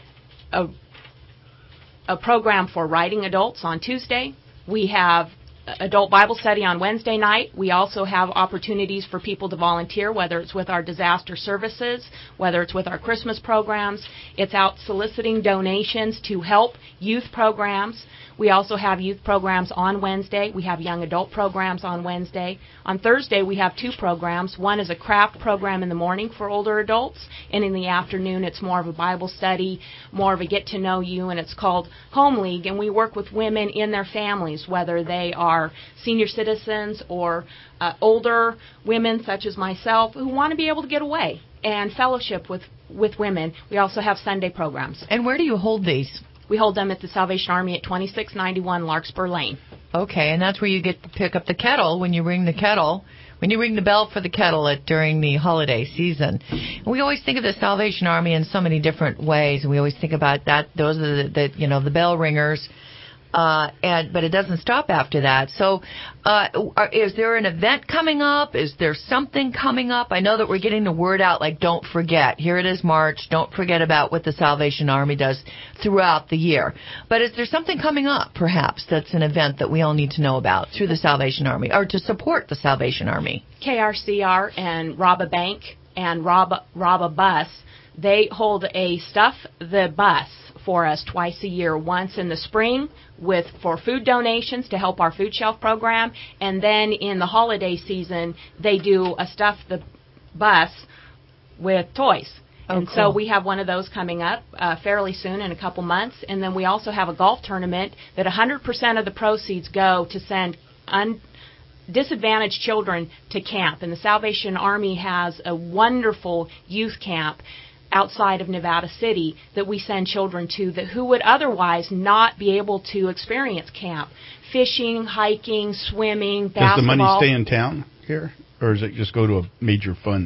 program for writing adults on Tuesday. We have adult Bible study on Wednesday night. We also have opportunities for people to volunteer, whether it's with our disaster services, whether it's with our Christmas programs. It's out soliciting donations to help youth programs. We also have youth programs on Wednesday. We have young adult programs on Wednesday. On Thursday, we have 2 programs. One is a craft program in the morning for older adults, and in the afternoon, it's more of a Bible study, more of a get-to-know-you, and it's called Home League, and we work with women in their families, whether they are senior citizens or older women such as myself who want to be able to get away and fellowship with women. We also have Sunday programs. And where do you hold these? We hold them at the Salvation Army at 2691 Larkspur Lane. Okay, and that's where you get to pick up the kettle when you ring the bell for the kettle during the holiday season. And we always think of the Salvation Army in so many different ways, and we always think about that. Those are the bell ringers. But it doesn't stop after that. So, is there an event coming up? Is there something coming up? I know that we're getting the word out, like, don't forget. Here it is, March. Don't forget about what the Salvation Army does throughout the year. But is there something coming up, perhaps, that's an event that we all need to know about through the Salvation Army, or to support the Salvation Army? KRCR and Rob a Bank and Rob a Bus, they hold a Stuff the Bus for us twice a year, once in the spring for food donations to help our food shelf program, and then in the holiday season they do a Stuff the Bus with toys. And cool. So we have one of those coming up fairly soon, in a couple months, and then we also have a golf tournament that 100% of the proceeds go to send disadvantaged children to camp. And the Salvation Army has a wonderful youth camp outside of Nevada City that we send children to who would otherwise not be able to experience camp. Fishing, hiking, swimming, basketball. Does the money stay in town here, or does it just go to a major fund?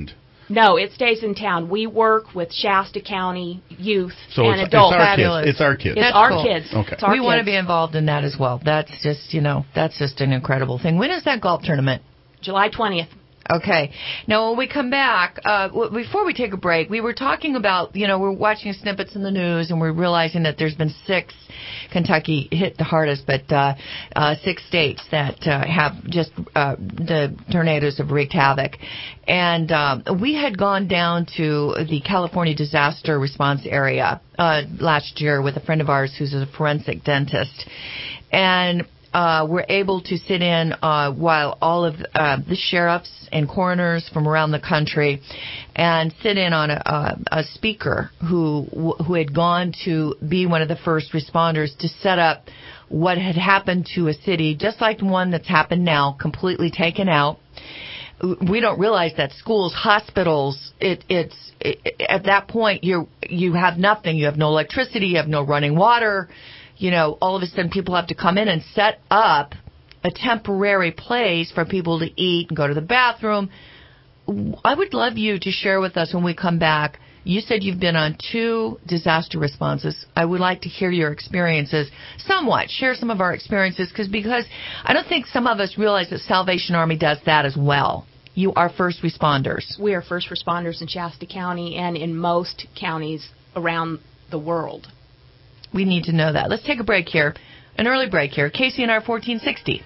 No, it stays in town. We work with Shasta County youth So and it's adults. our kids. It's our kids. It's That's our cool. kids. Okay. It's our We want to kids. be involved in that as well. That's just, that's just an incredible thing. When is that golf tournament? July 20th. Okay. Now, when we come back, before we take a break, we were talking about, we're watching snippets in the news, and we're realizing that there's been 6, Kentucky hit the hardest, but 6 states that have just the tornadoes have wreaked havoc. And we had gone down to the California disaster response area last year with a friend of ours who's a forensic dentist. And we're able to sit in while all of the sheriffs and coroners from around the country and sit in on a speaker who had gone to be one of the first responders to set up what had happened to a city, just like the one that's happened now, completely taken out. We don't realize that schools, hospitals, it's at that point you have nothing. You have no electricity, you have no running water. All of a sudden people have to come in and set up a temporary place for people to eat and go to the bathroom. I would love you to share with us when we come back. You said you've been on 2 disaster responses. I would like to hear your experiences somewhat. Share some of our experiences because I don't think some of us realize that Salvation Army does that as well. You are first responders. We are first responders in Shasta County and in most counties around the world. We need to know that. Let's take a break here, an early break here. KCNR 1460.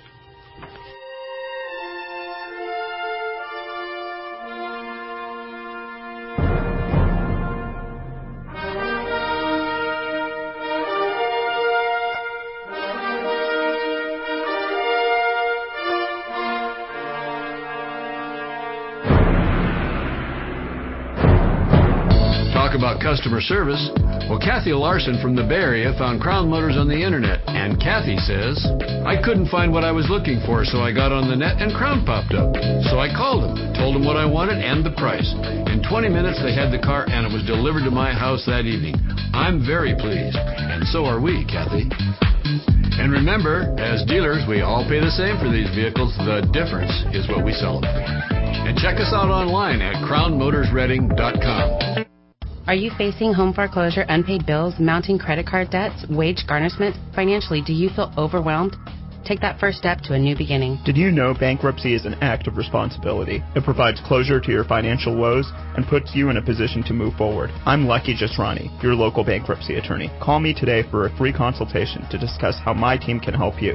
Talk about customer service. Well, Kathy Larson from the Bay Area found Crown Motors on the internet, and Kathy says, I couldn't find what I was looking for, so I got on the net and Crown popped up. So I called them, told them what I wanted and the price. In 20 minutes, they had the car, and it was delivered to my house that evening. I'm very pleased, and so are we, Kathy. And remember, as dealers, we all pay the same for these vehicles. The difference is what we sell them for. And check us out online at crownmotorsreading.com. Are you facing home foreclosure, unpaid bills, mounting credit card debts, wage garnishment? Financially, do you feel overwhelmed? Take that first step to a new beginning. Did you know bankruptcy is an act of responsibility? It provides closure to your financial woes and puts you in a position to move forward. I'm Lucky Jasrani, your local bankruptcy attorney. Call me today for a free consultation to discuss how my team can help you.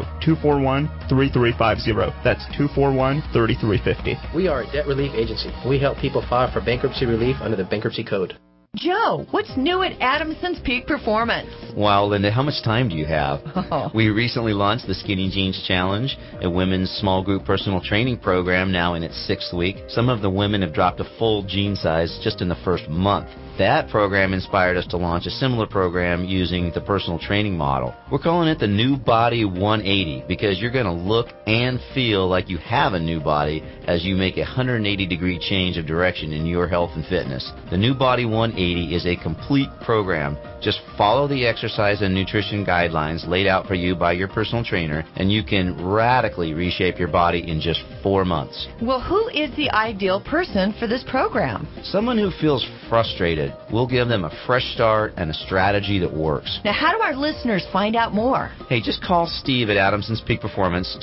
241-3350. That's 241-3350. We are a debt relief agency. We help people file for bankruptcy relief under the Bankruptcy Code. Joe, what's new at Adamson's Peak Performance? Wow, Linda, how much time do you have? We recently launched the Skinny Jeans Challenge, a women's small group personal training program now in its 6th week. Some of the women have dropped a full jean size just in the first month. That program inspired us to launch a similar program using the personal training model. We're calling it the New Body 180 because you're going to look and feel like you have a new body as you make a 180-degree change of direction in your health and fitness. The New Body 180 is a complete program. Just follow the exercise and nutrition guidelines laid out for you by your personal trainer, and you can radically reshape your body in just 4 months. Well, who is the ideal person for this program? Someone who feels frustrated. We'll give them a fresh start and a strategy that works. Now, how do our listeners find out more? Hey, just call Steve at Adamson's Peak Performance,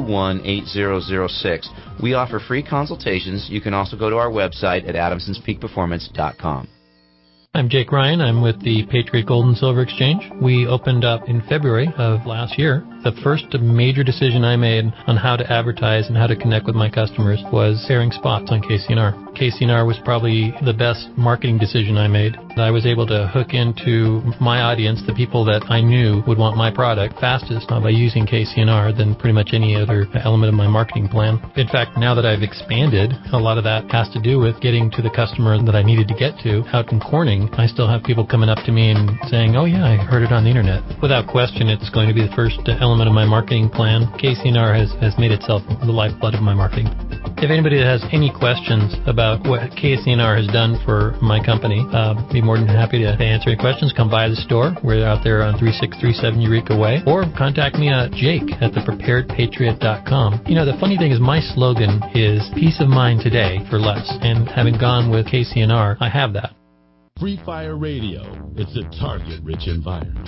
221-8006. We offer free consultations. You can also go to our website at adamsonspeakperformance.com. I'm Jake Ryan. I'm with the Patriot Gold and Silver Exchange. We opened up in February of last year. The first major decision I made on how to advertise and how to connect with my customers was airing spots on KCNR. KCNR was probably the best marketing decision I made. I was able to hook into my audience, the people that I knew would want my product fastest by using KCNR than pretty much any other element of my marketing plan. In fact, now that I've expanded, a lot of that has to do with getting to the customer that I needed to get to out in Corning. I still have people coming up to me and saying, oh yeah, I heard it on the internet. Without question, it's going to be the first element of my marketing plan. KCNR has made itself the lifeblood of my marketing. If anybody has any questions about what KCNR has done for my company, be more than happy to answer any questions. Come by the store. We're out there on 3637 Eureka Way. Or contact me at jake@thepreparedpatriot.com. You know, the funny thing is my slogan is peace of mind today for less. And having gone with KCNR, I have that. Free Fire Radio. It's a target-rich environment.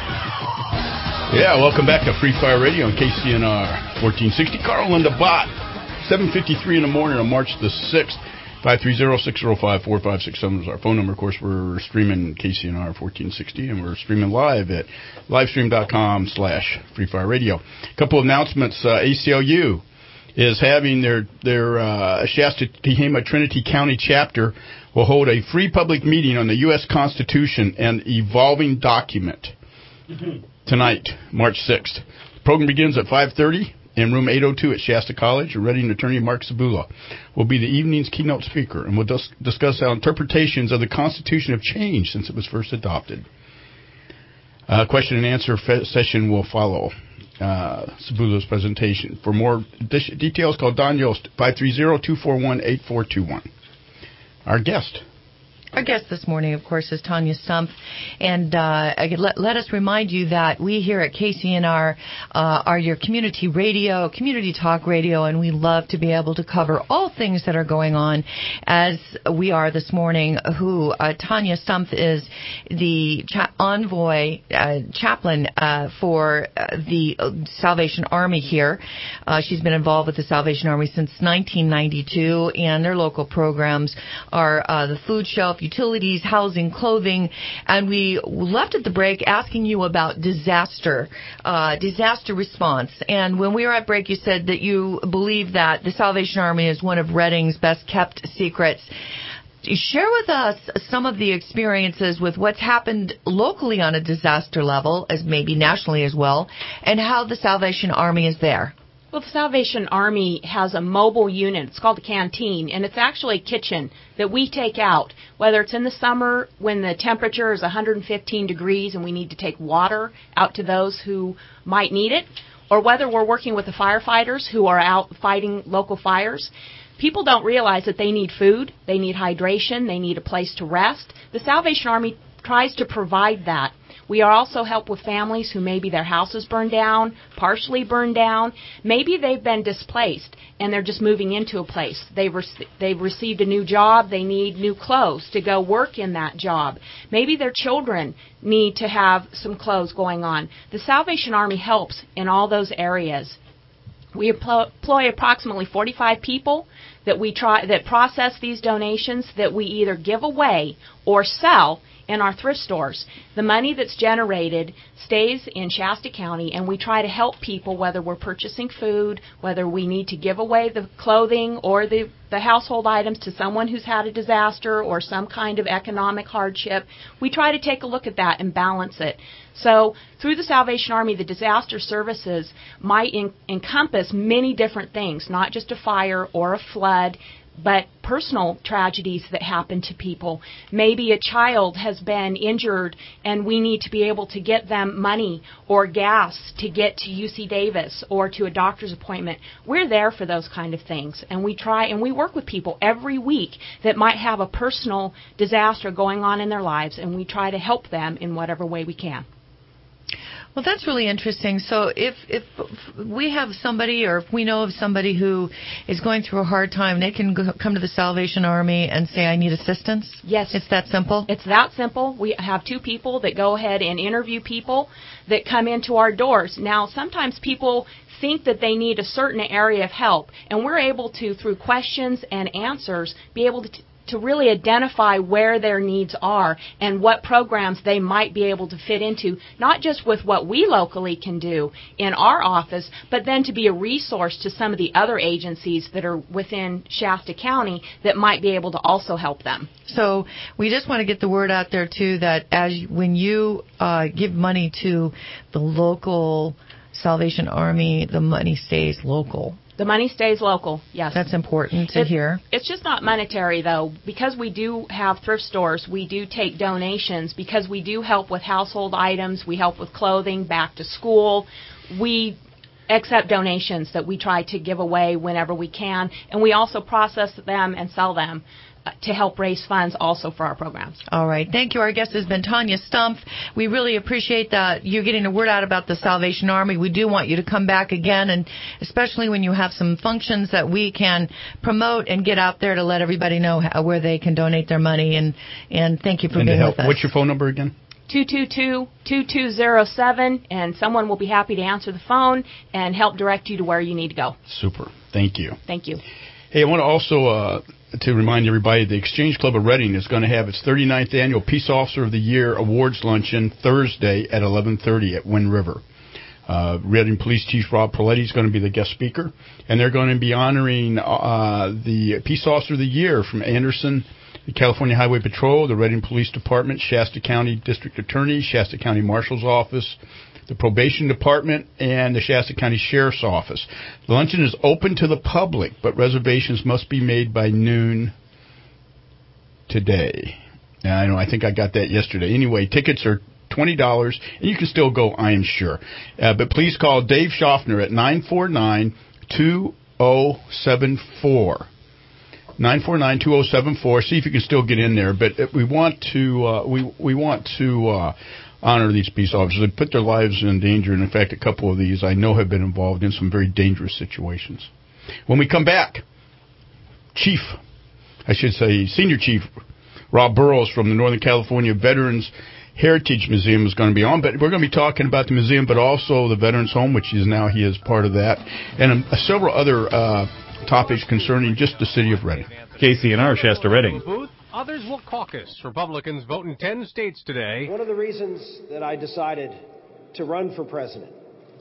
Yeah, welcome back to Free Fire Radio on KCNR 1460. Carl and the Bot, 7:53 in the morning on March the 6th. 530-605-4567 is our phone number. Of course, we're streaming KCNR 1460, and we're streaming live at livestream.com/Free Fire Radio. A couple of announcements. ACLU is having their Shasta Tehama Trinity County chapter will hold a free public meeting on the U.S. Constitution and evolving document tonight, March 6th. The program begins at 5:30 in room 802 at Shasta College. Your Reading attorney, Mark Sabula, will be the evening's keynote speaker, and we'll discuss how interpretations of the Constitution have changed since it was first adopted. Question and answer session will follow Sabula's presentation. For more details, call Don Yost, 530-241-8421. Our guest this morning, of course, is Tanya Stumpf. And let us remind you that we here at KCNR are your community radio, community talk radio, and we love to be able to cover all things that are going on as we are this morning. Tanya Stumpf is the envoy chaplain for the Salvation Army here. She's been involved with the Salvation Army since 1992, and their local programs are the food shelf, utilities, housing, clothing, and we left at the break asking you about disaster response. And when we were at break, you said that you believe that the Salvation Army is one of Reading's best kept secrets. Share with us some of the experiences with what's happened locally on a disaster level, as maybe nationally as well, and how the Salvation Army is there. Well, the Salvation Army has a mobile unit. It's called a canteen, and it's actually a kitchen that we take out, whether it's in the summer when the temperature is 115 degrees and we need to take water out to those who might need it, or whether we're working with the firefighters who are out fighting local fires. People don't realize that they need food, they need hydration, they need a place to rest. The Salvation Army tries to provide that. We also help with families who maybe their house is burned down, partially burned down. Maybe they've been displaced and they're just moving into a place. They've received a new job. They need new clothes to go work in that job. Maybe their children need to have some clothes going on. The Salvation Army helps in all those areas. We employ approximately 45 people that process these donations that we either give away or sell in our thrift stores. The money that's generated stays in Shasta County, and we try to help people, whether we're purchasing food, whether we need to give away the clothing or the household items to someone who's had a disaster or some kind of economic hardship. We try to take a look at that and balance it. So through the Salvation Army, the disaster services might encompass many different things, not just a fire or a flood, but personal tragedies that happen to people. Maybe a child has been injured and we need to be able to get them money or gas to get to UC Davis or to a doctor's appointment. We're there for those kind of things, and we try and we work with people every week that might have a personal disaster going on in their lives, and we try to help them in whatever way we can. Well, that's really interesting. So if we have somebody, or if we know of somebody who is going through a hard time, they can come to the Salvation Army and say, I need assistance? Yes. It's that simple? It's that simple. We have 2 people that go ahead and interview people that come into our doors. Now, sometimes people think that they need a certain area of help, and we're able to, through questions and answers, be able to really identify where their needs are and what programs they might be able to fit into, not just with what we locally can do in our office, but then to be a resource to some of the other agencies that are within Shasta County that might be able to also help them. So we just want to get the word out there, too, that when you give money to the local Salvation Army, the money stays local. The money stays local, yes. That's important to hear. It's just not monetary, though. Because we do have thrift stores, we do take donations. Because we do help with household items, we help with clothing, back to school. We accept donations that we try to give away whenever we can, and we also process them and sell them to help raise funds also for our programs. All right. Thank you. Our guest has been Tanya Stumpf. We really appreciate that you're getting the word out about the Salvation Army. We do want you to come back again, and especially when you have some functions that we can promote and get out there to let everybody know where they can donate their money. And thank you for being with us. What's your phone number again? 222-2207, and someone will be happy to answer the phone and help direct you to where you need to go. Super. Thank you. Thank you. Hey, I want to also to remind everybody, the Exchange Club of Reading is going to have its 39th Annual Peace Officer of the Year Awards Luncheon Thursday at 11:30 at Wind River. Reading Police Chief Rob Poletti is going to be the guest speaker, and they're going to be honoring the Peace Officer of the Year from Anderson, the California Highway Patrol, the Reading Police Department, Shasta County District Attorney, Shasta County Marshal's Office, the Probation Department, and the Shasta County Sheriff's Office. The luncheon is open to the public, but reservations must be made by noon today. Now, I think I got that yesterday. Anyway, tickets are $20, and you can still go, I am sure. But please call Dave Schaffner at 949-2074. 949-2074. See if you can still get in there. But we want to honor these peace officers. They put their lives in danger, and in fact, a couple of these I know have been involved in some very dangerous situations. When we come back, Senior Chief Rob Burrows from the Northern California Veterans Heritage Museum is going to be on, but we're going to be talking about the museum, but also the Veterans Home, which he is part of that, and several other topics concerning just the city of Reading. KCNR, Shasta Reading. Others will caucus. Republicans vote in 10 states today. One of the reasons that I decided to run for president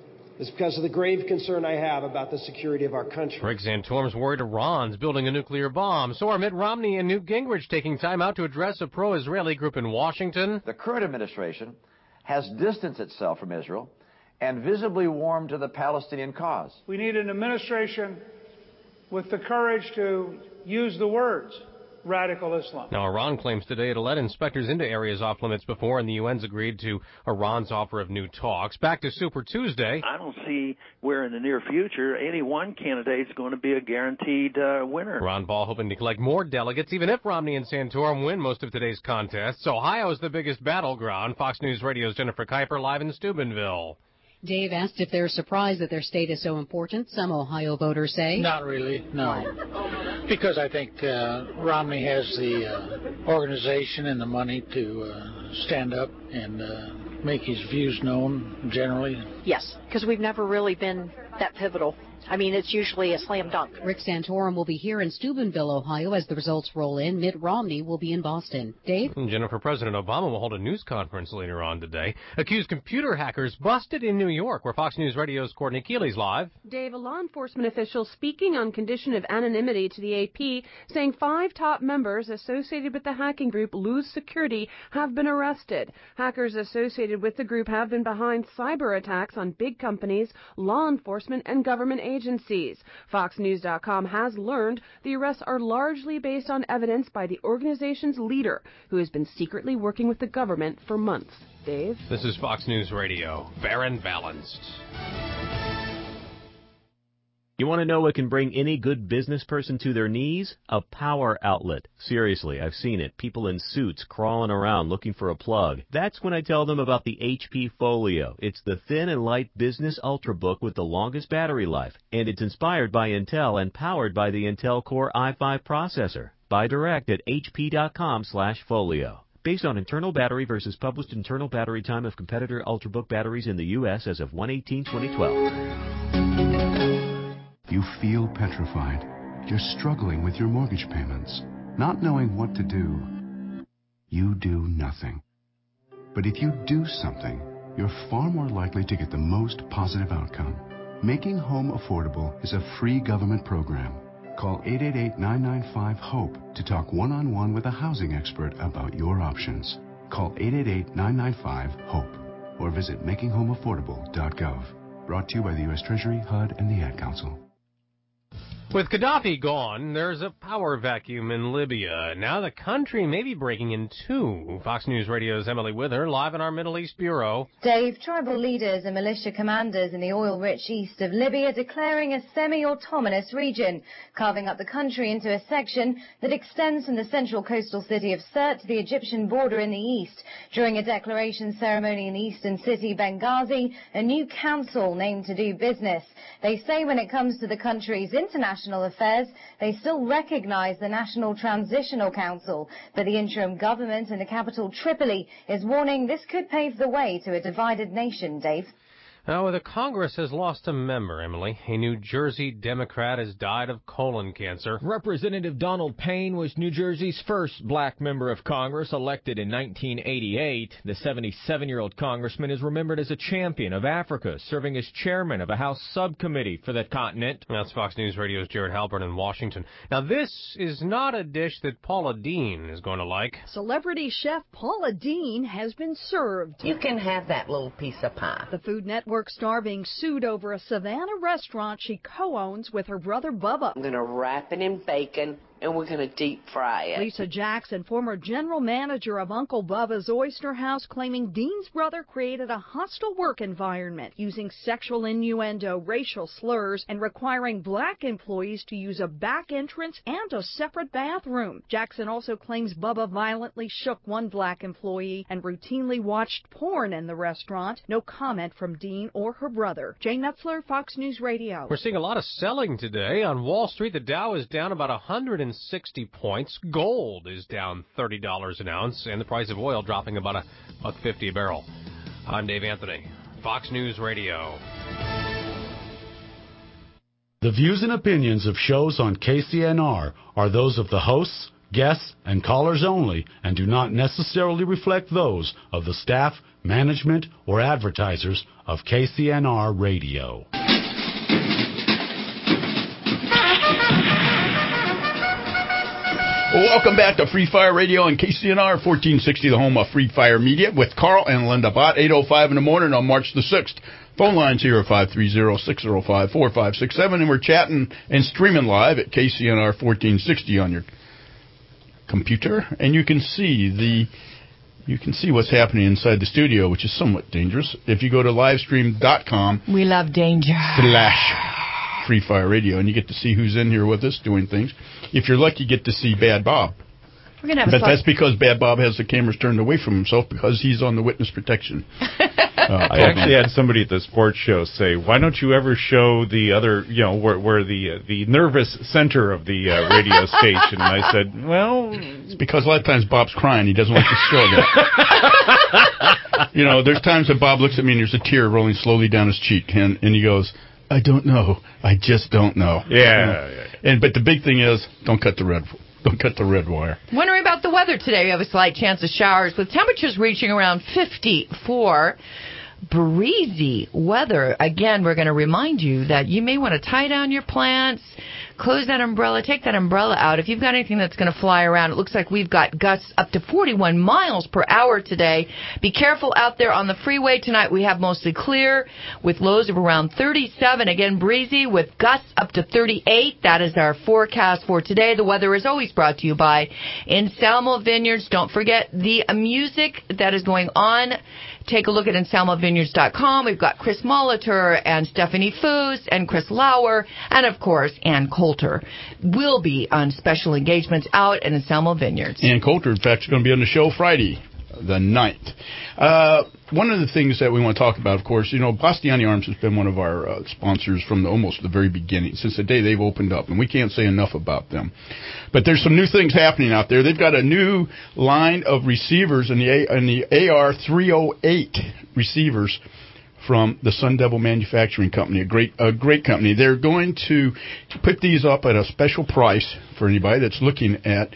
is because of the grave concern I have about the security of our country. Rick Santorum's worried Iran's building a nuclear bomb. So are Mitt Romney and Newt Gingrich taking time out to address a pro-Israeli group in Washington. The current administration has distanced itself from Israel and visibly warmed to the Palestinian cause. We need an administration with the courage to use the words radical Islam. Now, Iran claims today it'll let inspectors into areas off limits before, and the UN's agreed to Iran's offer of new talks. Back to Super Tuesday. I don't see where in the near future any one candidate's going to be a guaranteed winner. Ron Paul hoping to collect more delegates, even if Romney and Santorum win most of today's contests. Ohio is the biggest battleground. Fox News Radio's Jennifer Kuiper live in Steubenville. Dave asked if they're surprised that their state is so important. Some Ohio voters say. Not really, no. Because I think Romney has the organization and the money to stand up and make his views known generally. Yes, because we've never really been that pivotal. I mean, it's usually a slam dunk. Rick Santorum will be here in Steubenville, Ohio, as the results roll in. Mitt Romney will be in Boston. Dave? Jennifer, President Obama will hold a news conference later on today. Accused computer hackers busted in New York, where Fox News Radio's Courtney Keeley's live. Dave, a law enforcement official speaking on condition of anonymity to the AP, saying 5 top members associated with the hacking group Lose Security have been arrested. Hackers associated with the group have been behind cyber attacks on big companies, law enforcement, and government agencies. FoxNews.com has learned the arrests are largely based on evidence by the organization's leader, who has been secretly working with the government for months. Dave? This is Fox News Radio. Fair and balanced. You want to know what can bring any good business person to their knees? A power outlet. Seriously, I've seen it. People in suits crawling around looking for a plug. That's when I tell them about the HP Folio. It's the thin and light business ultrabook with the longest battery life, and it's inspired by Intel and powered by the Intel Core i5 processor. Buy direct at hp.com/folio. Based on internal battery versus published internal battery time of competitor ultrabook batteries in the U.S. as of 1/18/2012. You feel petrified. You're struggling with your mortgage payments, not knowing what to do. You do nothing. But if you do something, you're far more likely to get the most positive outcome. Making Home Affordable is a free government program. Call 888-995-HOPE to talk one-on-one with a housing expert about your options. Call 888-995-HOPE or visit makinghomeaffordable.gov. Brought to you by the U.S. Treasury, HUD, and the Ad Council. With Gaddafi gone, there's a power vacuum in Libya. Now the country may be breaking in two. Fox News Radio's Emily Wither, live in our Middle East Bureau. Dave, tribal leaders and militia commanders in the oil-rich east of Libya declaring a semi-autonomous region, carving up the country into a section that extends from the central coastal city of Sirte to the Egyptian border in the east. During a declaration ceremony in the eastern city, Benghazi, a new council named to do business. They say when it comes to the country's international affairs, they still recognize the National Transitional Council, but the interim government in the capital Tripoli is warning this could pave the way to a divided nation, Dave. Now, the Congress has lost a member, Emily. A New Jersey Democrat has died of colon cancer. Representative Donald Payne was New Jersey's first black member of Congress, elected in 1988. The 77-year-old congressman is remembered as a champion of Africa, serving as chairman of a House subcommittee for that continent. That's Fox News Radio's Jared Halpern in Washington. Now, this is not a dish that Paula Deen is going to like. Celebrity chef Paula Deen has been served. You can have that little piece of pie. The Food Network star being sued over a Savannah restaurant she co-owns with her brother Bubba. I'm going to wrap it in bacon and we're going to deep fry it. Lisa Jackson, former general manager of Uncle Bubba's Oyster House, claiming Dean's brother created a hostile work environment, using sexual innuendo, racial slurs, and requiring black employees to use a back entrance and a separate bathroom. Jackson also claims Bubba violently shook one black employee and routinely watched porn in the restaurant. No comment from Dean or her brother. Jane Metzler, Fox News Radio. We're seeing a lot of selling today. On Wall Street, the Dow is down about 160 points. Gold is down $30 an ounce, and the price of oil dropping about $1.50 a barrel. I'm Dave Anthony, Fox News Radio. The views and opinions of shows on KCNR are those of the hosts, guests, and callers only, and do not necessarily reflect those of the staff, management, or advertisers of KCNR Radio. Welcome back to Free Fire Radio on KCNR 1460, the home of Free Fire Media, with Carl and Linda Bott, 8:05 in the morning on March the 6th. Phone lines here are 530-605-4567, and we're chatting and streaming live at KCNR 1460 on your computer, and you can see what's happening inside the studio, which is somewhat dangerous. If you go to livestream.com, we love danger. Free Fire Radio, and you get to see who's in here with us doing things. If you're lucky, you get to see Bad Bob. We're gonna have but that's because Bad Bob has the cameras turned away from himself because he's on the witness protection. I actually had somebody at the sports show say, "Why don't you ever show the other, where the nervous center of the radio station?" And I said, "Well, it's because a lot of times Bob's crying. He doesn't like to show that." There's times that Bob looks at me and there's a tear rolling slowly down his cheek, and he goes, "I don't know. I just don't know." Yeah. But the big thing is, don't cut the red wire. Wondering about the weather today. We have a slight chance of showers with temperatures reaching around 54. Breezy weather. Again, we're going to remind you that you may want to tie down your plants, close that umbrella, take that umbrella out. If you've got anything that's going to fly around, it looks like we've got gusts up to 41 miles per hour today. Be careful out there on the freeway tonight. We have mostly clear with lows of around 37. Again, breezy with gusts up to 38. That is our forecast for today. The weather is always brought to you by Anselmo Vineyards. Don't forget the music that is going on. Take a look at AnselmoVineyards.com. We've got Chris Molitor and Stephanie Foos and Chris Lauer and, of course, Ann Coulter will be on special engagements out at Anselmo Vineyards. Ann Coulter, in fact, is going to be on the show Friday the 9th. One of the things that we want to talk about, of course, Bastiani Arms has been one of our sponsors from almost the very beginning, since the day they've opened up, and we can't say enough about them. But there's some new things happening out there. They've got a new line of receivers in the AR-308 receivers from the Sun Devil Manufacturing Company, a great company. They're going to put these up at a special price for anybody that's looking at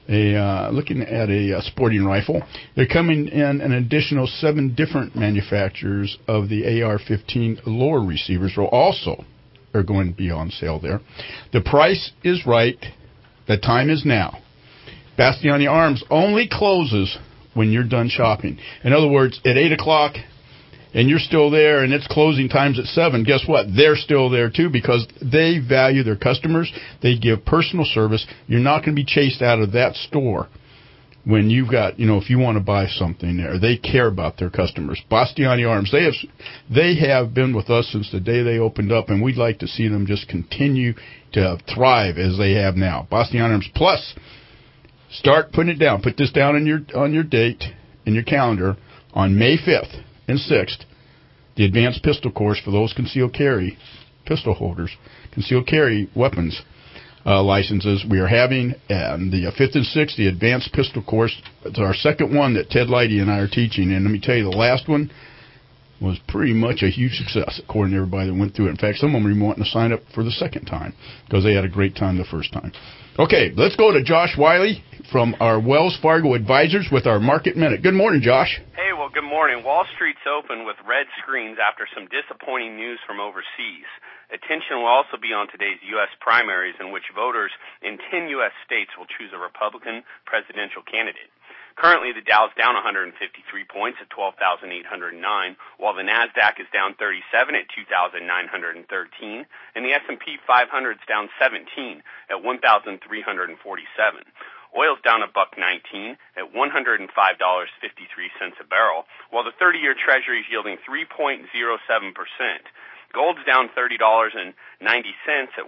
a sporting rifle. They're coming in an additional 7 different manufacturers of the AR-15 lower receivers also are going to be on sale there. The price is right. The time is now. Bastiani Arms only closes when you're done shopping. In other words, at 8 o'clock, and you're still there and it's closing times at 7, guess what? They're still there too because they value their customers. They give personal service. You're not going to be chased out of that store when you've got, if you want to buy something there. They care about their customers. Bastiani Arms, they have been with us since the day they opened up, and we'd like to see them just continue to thrive as they have now. Bastiani Arms Plus. Start putting it down. Put this down on your date in your calendar on May 5th and 6th. The advanced pistol course for those concealed carry pistol holders, concealed carry weapons licenses. We are having the 5th and 6th, the advanced pistol course. It's our second one that Ted Leidy and I are teaching. And let me tell you, the last one was pretty much a huge success, according to everybody that went through it. In fact, some of them were even wanting to sign up for the second time because they had a great time the first time. Okay, let's go to Josh Wiley from our Wells Fargo Advisors with our Market Minute. Good morning, Josh. Hey, well, good morning. Wall Street's open with red screens after some disappointing news from overseas. Attention will also be on today's U.S. primaries in which voters in 10 U.S. states will choose a Republican presidential candidate. Currently, the Dow's down 153 points at 12,809, while the NASDAQ is down 37 at 2,913, and the S&P 500 is down 17 at 1,347. Oil's down $1.19 at $105.53 a barrel, while the 30-year Treasury is yielding 3.07%. Gold's down $30.90 at $1,673,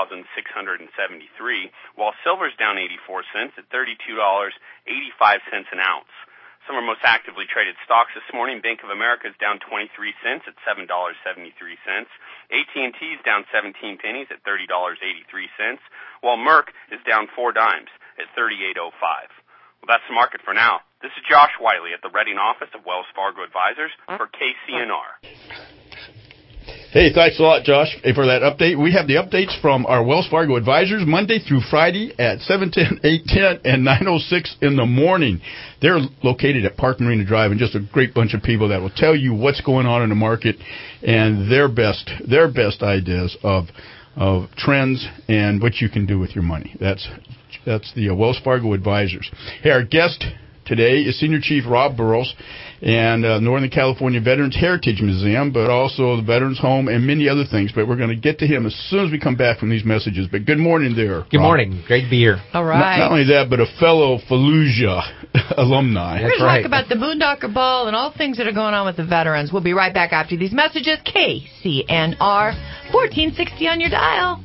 while silver's down 84 cents at $32.85 an ounce. Some of our most actively traded stocks this morning: Bank of America is down 23 cents at $7.73. AT&T is down 17 pennies at $30.83, while Merck is down 4 dimes at $38.05. Well, that's the market for now. This is Josh Wiley at the Reading office of Wells Fargo Advisors for KCNR. Hey, thanks a lot, Josh, for that update. We have the updates from our Wells Fargo Advisors Monday through Friday at 7:10, 8:10, and 9:06 in the morning. They're located at Park Marina Drive, and just a great bunch of people that will tell you what's going on in the market and their best ideas of trends and what you can do with your money. That's the Wells Fargo Advisors. Hey, our guest today is Senior Chief Rob Burrows and Northern California Veterans Heritage Museum, but also the Veterans Home and many other things. But we're going to get to him as soon as we come back from these messages. But good morning there, Good Rob. morning. Great to be here. All right. Not only that, but a fellow Fallujah alumni. We're going to talk about the Boondocker Ball and all things that are going on with the veterans. We'll be right back after these messages. KCNR 1460 on your dial.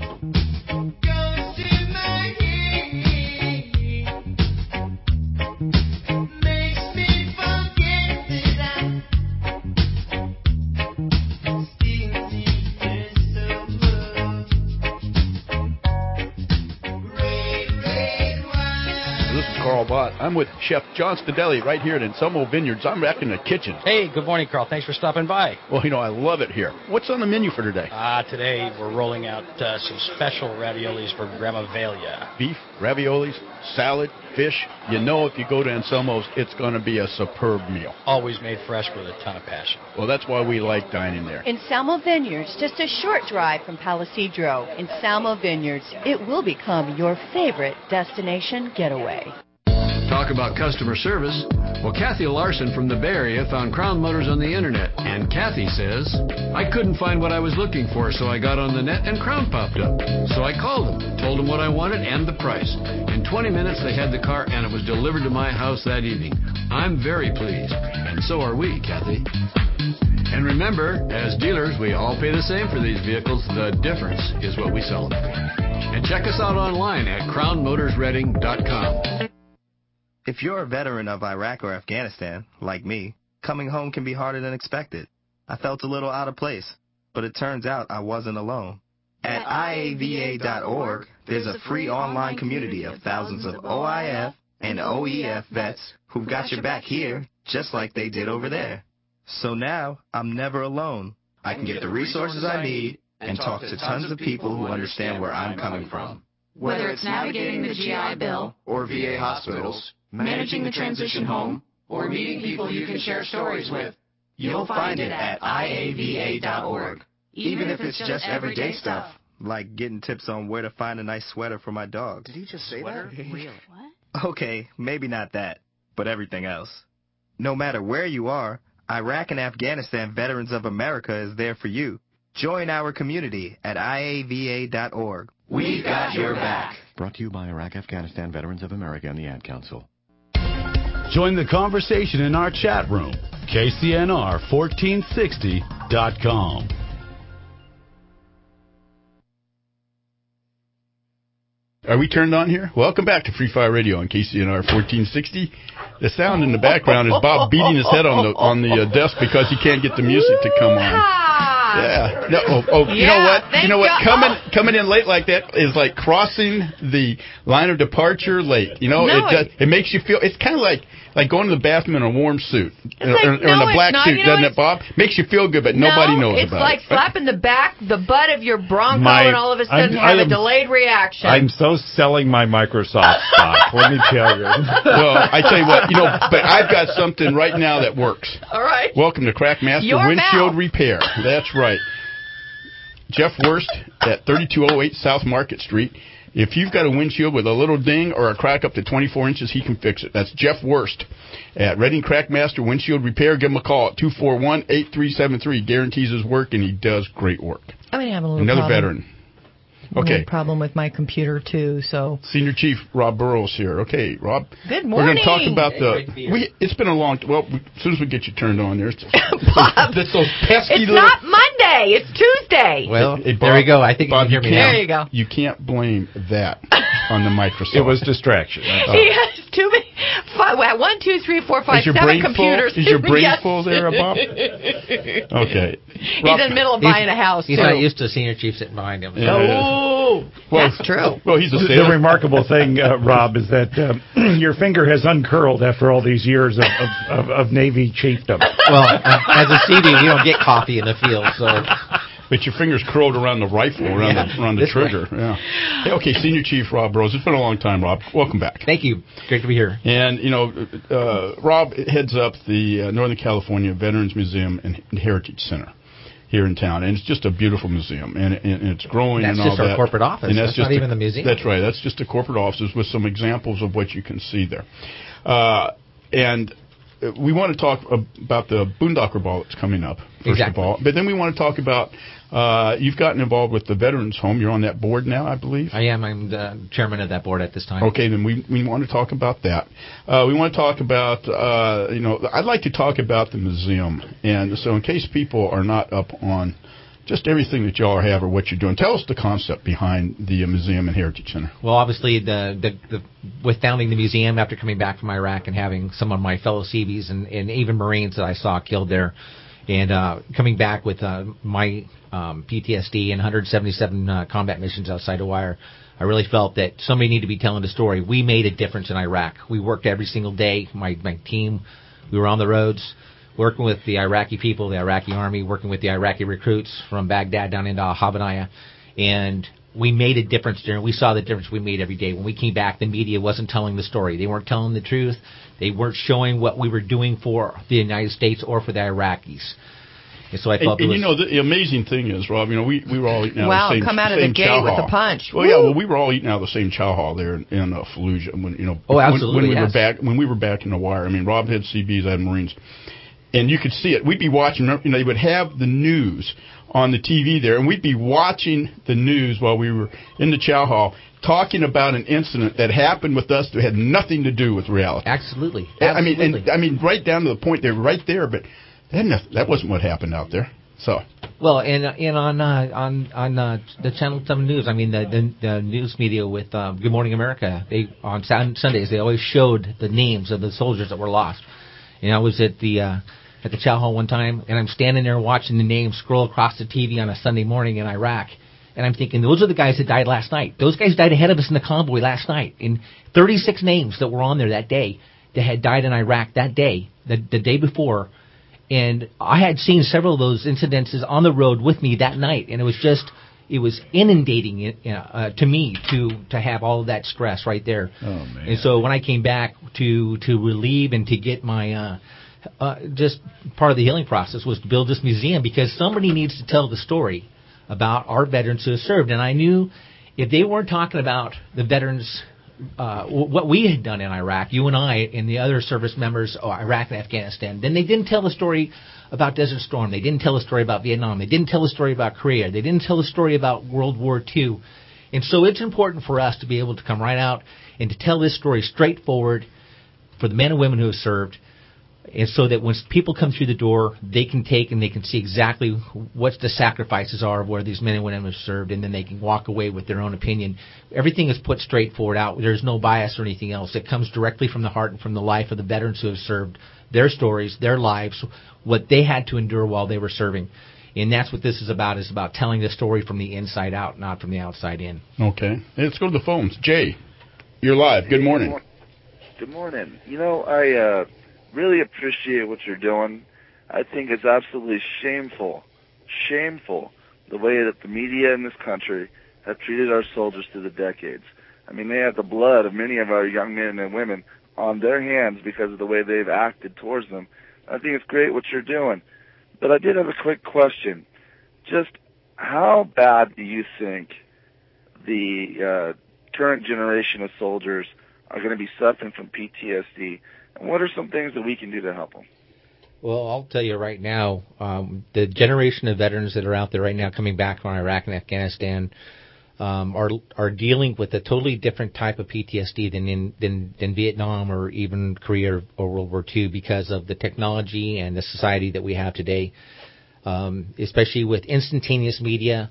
Carl Bott. I'm with Chef John Stadelli right here at Anselmo Vineyards. I'm back in the kitchen. Hey, good morning, Carl. Thanks for stopping by. Well, I love it here. What's on the menu for today? Today we're rolling out some special raviolis for Grandma Velia. Beef, raviolis, salad, fish. If you go to Anselmo's, it's going to be a superb meal. Always made fresh with a ton of passion. Well, that's why we like dining there. Anselmo Vineyards, just a short drive from Palisadro. Anselmo Vineyards, it will become your favorite destination getaway. Talk about customer service. Well, Kathy Larson from the Bay Area found Crown Motors on the internet, and Kathy says, I couldn't find what I was looking for, so I got on the net and Crown popped up. So I called them, told them what I wanted and the price. In 20 minutes, they had the car, and it was delivered to my house that evening. I'm very pleased, and so are we, Kathy. And remember, as dealers, we all pay the same for these vehicles. The difference is what we sell them for. And check us out online at crownmotorsreading.com. If you're a veteran of Iraq or Afghanistan, like me, coming home can be harder than expected. I felt a little out of place, but it turns out I wasn't alone. At IAVA.org, there's a free online community of thousands of OIF and OEF vets who've got your back here, just like they did over there. So now, I'm never alone. I can get the resources I need and talk to tons of people who understand where I'm coming from. Whether it's navigating the GI Bill or VA hospitals, managing the transition home, or meeting people you can share stories with, you'll find it at IAVA.org. Even if it's just everyday stuff, like getting tips on where to find a nice sweater for my dog. Did he just say that? Really? What? Okay, maybe not that, but everything else. No matter where you are, Iraq and Afghanistan Veterans of America is there for you. Join our community at IAVA.org. We got your back. Brought to you by Iraq Afghanistan Veterans of America and the Ad Council. Join the conversation in our chat room, KCNR1460.com. Are we turned on here? Welcome back to Free Fire Radio on KCNR 1460. The sound in the background is Bob beating his head on the desk because he can't get the music to come on. Yeah. No, you know what? You know what? Coming in late like that is like crossing the line of departure late. You know, it makes you feel. It's kind of like going to the bathroom in a warm suit or in a black suit, doesn't it, Bob? Makes you feel good, but nobody knows about it. It's like slapping the butt of your Bronco and all of a sudden have a delayed reaction. I'm so selling my Microsoft stock. Let me tell you. Well, I tell you what, but I've got something right now that works. All right. Welcome to Crackmaster Windshield Repair. That's right. Jeff Wurst at 3208 South Market Street. If you've got a windshield with a little ding or a crack up to 24 inches, he can fix it. That's Jeff Wurst at Redding Crackmaster Windshield Repair. Give him a call at 241-8373. Guarantees his work, and he does great work. I'm going to have a little Another veteran. Okay. Problem with my computer, too, so. Senior Chief Rob Burrows here. Okay, Rob. Good morning. We're going to talk about it's been a long, as soon as we get you turned on there. Bob, it's not Monday. It's Tuesday. Well, there we go. I think Bob, you can hear me now. There you go. You can't blame that on the Microsoft. It was distraction. He has too many. 1, 2, 3, 4, 5, 7 computers. Is your brain full there, Bob? Okay. He's in the middle of buying a house, He's not used to Senior Chief sitting behind him. Oh, that's true. Well, he's the remarkable thing, Rob, is that your finger has uncurled after all these years of Navy chiefdom. Well, as a CD, we don't get coffee in the field, so... But your fingers curled around the rifle, around the trigger. Yeah. Hey, okay, Senior Chief Rob Burrows. It's been a long time, Rob. Welcome back. Thank you. Great to be here. And, Rob heads up the Northern California Veterans Museum and Heritage Center here in town. And it's just a beautiful museum. And it's growing and all that. That's just our corporate office. And that's not even the museum. That's right. That's just the corporate offices with some examples of what you can see there. And we want to talk about the Boondocker Ball that's coming up, first of all. But then we want to talk about, you've gotten involved with the Veterans Home. You're on that board now, I believe? I am. I'm the chairman of that board at this time. Okay, then we want to talk about that. We want to talk about, I'd like to talk about the museum. And so in case people are not up on just everything that y'all have or what you're doing, tell us the concept behind the museum and Heritage Center. Well, obviously, with founding the museum after coming back from Iraq and having some of my fellow Seabees and even Marines that I saw killed there, and coming back with my PTSD and 177 combat missions outside of wire, I really felt that somebody needed to be telling the story. We made a difference in Iraq. We worked every single day. My team, we were on the roads, working with the Iraqi people, the Iraqi army, working with the Iraqi recruits from Baghdad down into Al-Habanaya, and we made a difference there. We saw the difference we made every day. When we came back, the media wasn't telling the story. They weren't telling the truth. They weren't showing what we were doing for the United States or for the Iraqis. And so I felt the amazing thing is, Rob, we were all eating out of the same come out of the gate with a punch. Well, yeah, we were all eating out of the same chow hall there in Fallujah. Absolutely. When we were back in the wire. I mean, Rob had CBs, I had Marines. And you could see it. We'd be watching, they would have the news on the TV there, and we'd be watching the news while we were in the chow hall, talking about an incident that happened with us that had nothing to do with reality. Absolutely. I mean, right down to the point they're right there, but that wasn't what happened out there. So. Well, and on the Channel 7 News, I mean the news media with Good Morning America, on Sundays they always showed the names of the soldiers that were lost. And I was at the chow hall one time, and I'm standing there watching the names scroll across the TV on a Sunday morning in Iraq, and I'm thinking, those are the guys that died last night. Those guys died ahead of us in the convoy last night. And 36 names that were on there that day that had died in Iraq that day, the day before. And I had seen several of those incidences on the road with me that night, and it was inundating to me to have all of that stress right there. Oh, man. And so when I came back to relieve and to get my just part of the healing process was to build this museum, because somebody needs to tell the story about our veterans who have served. And I knew if they weren't talking about the veterans what we had done in Iraq, you and I and the other service members of Iraq and Afghanistan. Then they didn't tell the story about Desert Storm. They didn't tell the story about Vietnam. They didn't tell the story about Korea. They didn't tell the story about World War II. And so it's important for us to be able to come right out and to tell this story straightforward for the men and women who have served, and so that when people come through the door, they can take and they can see exactly what the sacrifices are of where these men and women have served, and then they can walk away with their own opinion. Everything is put straightforward out. There's no bias or anything else. It comes directly from the heart and from the life of the veterans who have served, their stories, their lives, what they had to endure while they were serving. And that's what this is about telling the story from the inside out, not from the outside in. Okay. Let's go to the phones. Jay, you're live. Good morning. Good morning. You know, I really appreciate what you're doing. I think it's absolutely shameful the way that the media in this country have treated our soldiers through the decades. I mean, they have the blood of many of our young men and women on their hands because of the way they've acted towards them. I think it's great what you're doing. But I did have a quick question. Just how bad do you think the current generation of soldiers are going to be suffering from PTSD? And what are some things that we can do to help them? Well, I'll tell you right now, the generation of veterans that are out there right now coming back from Iraq and Afghanistan are dealing with a totally different type of PTSD than Vietnam or even Korea or World War II because of the technology and the society that we have today, especially with instantaneous media,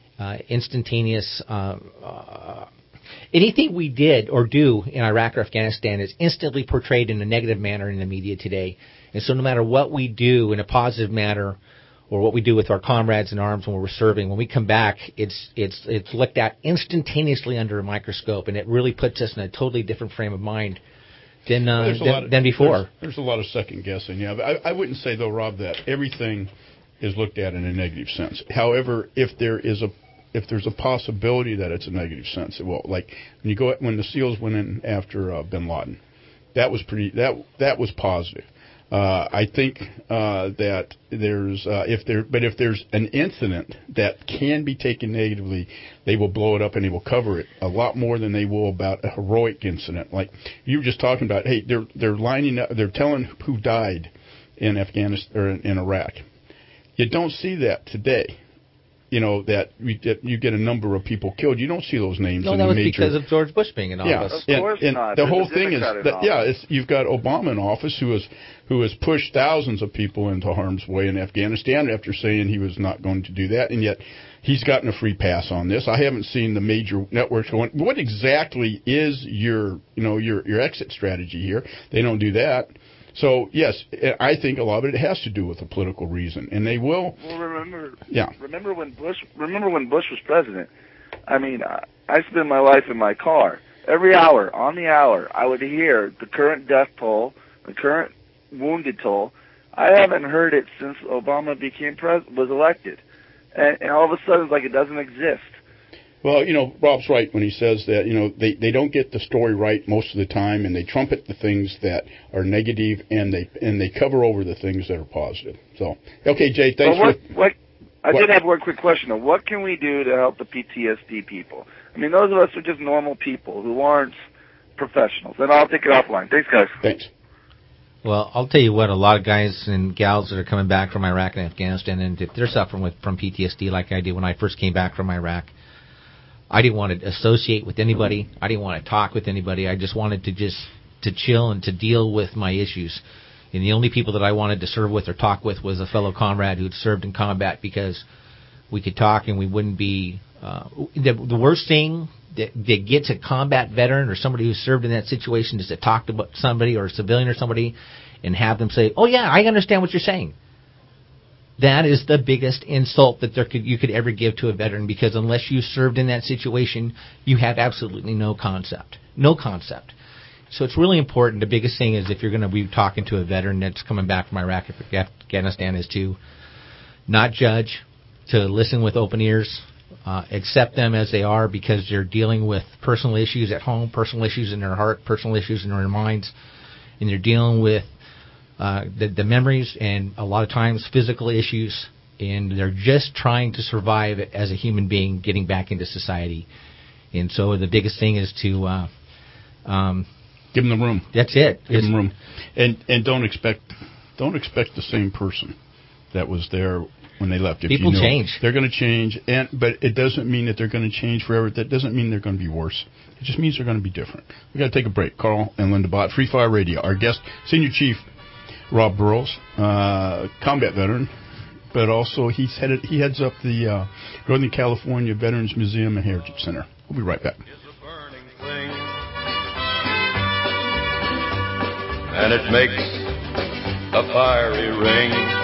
anything we did or do in Iraq or Afghanistan is instantly portrayed in a negative manner in the media today. And so no matter what we do in a positive manner or what we do with our comrades in arms when we're serving, when we come back, it's looked at instantaneously under a microscope, and it really puts us in a totally different frame of mind than before. There's a lot of second guessing. Yeah, but I wouldn't say though, Rob, that everything is looked at in a negative sense. However, if there's a possibility that it's a negative sense, it will. Like when the SEALs went in after Bin Laden, that was that was positive. I think that if there's an incident that can be taken negatively, they will blow it up and they will cover it a lot more than they will about a heroic incident. Like you were just talking about, hey, they're lining up, they're telling who died in Afghanistan or in Iraq. You don't see that today. You know, that you get a number of people killed. You don't see those names in the major... No, that was because of George Bush being in office. Of course not. The whole thing is that, you've got Obama in office who has pushed thousands of people into harm's way in Afghanistan after saying he was not going to do that, and yet he's gotten a free pass on this. I haven't seen the major networks going, what exactly is your exit strategy here? They don't do that. So, yes, I think a lot of it has to do with a political reason, and they will. Well, remember when Bush was president? I mean, I spend my life in my car. Every hour, on the hour, I would hear the current death toll, the current wounded toll. I haven't heard it since Obama was elected, and all of a sudden it's like it doesn't exist. Well, Rob's right when he says that, they don't get the story right most of the time, and they trumpet the things that are negative, and they cover over the things that are positive. So, okay, Jay, thanks I did have one quick question, though. What can we do to help the PTSD people? I mean, those of us are just normal people who aren't professionals. And I'll take it offline. Thanks, guys. Thanks. Well, I'll tell you what, a lot of guys and gals that are coming back from Iraq and Afghanistan, and if they're suffering from PTSD like I did when I first came back from Iraq, I didn't want to associate with anybody. I didn't want to talk with anybody. I just wanted to chill and to deal with my issues. And the only people that I wanted to serve with or talk with was a fellow comrade who'd served in combat, because we could talk and we wouldn't be... the worst thing that gets a combat veteran or somebody who served in that situation is to talk to somebody or a civilian or somebody and have them say, oh, yeah, I understand what you're saying. That is the biggest insult that you could ever give to a veteran, because unless you served in that situation, you have absolutely no concept. No concept. So it's really important. The biggest thing is, if you're going to be talking to a veteran that's coming back from Iraq or Afghanistan, is to not judge, to listen with open ears, accept them as they are, because they're dealing with personal issues at home, personal issues in their heart, personal issues in their minds, and they're dealing with the memories and a lot of times physical issues, and they're just trying to survive as a human being getting back into society. And so the biggest thing is to Give them the room. That's it. Give them room, and don't expect the same person that was there when they left. If people you know, change. They're going to change, but it doesn't mean that they're going to change forever. That doesn't mean they're going to be worse. It just means they're going to be different. We got to take a break. Carl and Linda Bott, Free Fire Radio. Our guest, Senior Chief Rob Burrows, combat veteran, but also he heads up the Northern California Veterans Museum and Heritage Center. We'll be right back. And it makes a fiery ring.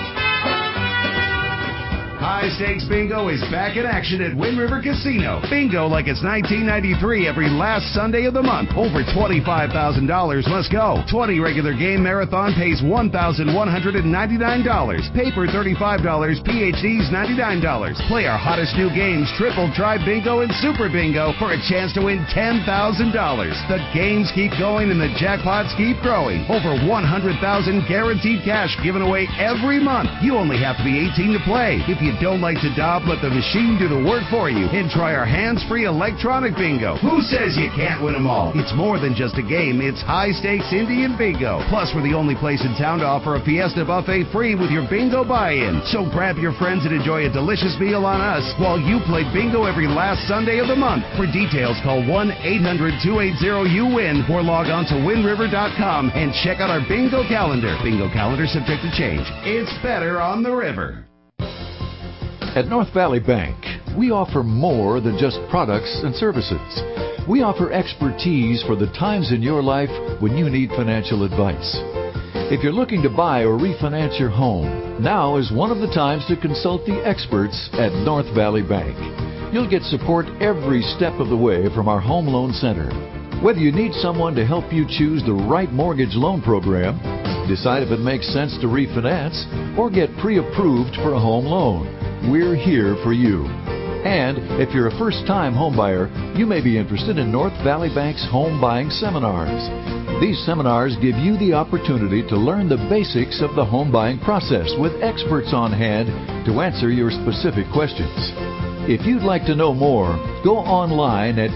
High Stakes Bingo is back in action at Wind River Casino. Bingo like it's 1993 every last Sunday of the month. Over $25,000 must go. 20 regular game marathon pays $1,199. Paper $35. PhDs $99. Play our hottest new games, Triple Try Bingo and Super Bingo, for a chance to win $10,000. The games keep going and the jackpots keep growing. Over 100,000 guaranteed cash given away every month. You only have to be 18 to play. If you don't like to daub, let the machine do the work for you and try our hands-free electronic bingo. Who says you can't win them all? It's more than just a game. It's high-stakes Indian bingo. Plus, we're the only place in town to offer a Fiesta buffet free with your bingo buy-in. So grab your friends and enjoy a delicious meal on us while you play bingo every last Sunday of the month. For details, call 1-800-280-YOU-WIN or log on to WinRiver.com and check out our bingo calendar. Bingo calendar subject to change. It's better on the river. At North Valley Bank, we offer more than just products and services. We offer expertise for the times in your life when you need financial advice. If you're looking to buy or refinance your home, now is one of the times to consult the experts at North Valley Bank. You'll get support every step of the way from our Home Loan Center. Whether you need someone to help you choose the right mortgage loan program, decide if it makes sense to refinance, or get pre-approved for a home loan, we're here for you. And if you're a first-time homebuyer, you may be interested in North Valley Bank's home buying seminars. These seminars give you the opportunity to learn the basics of the home buying process with experts on hand to answer your specific questions. If you'd like to know more, go online at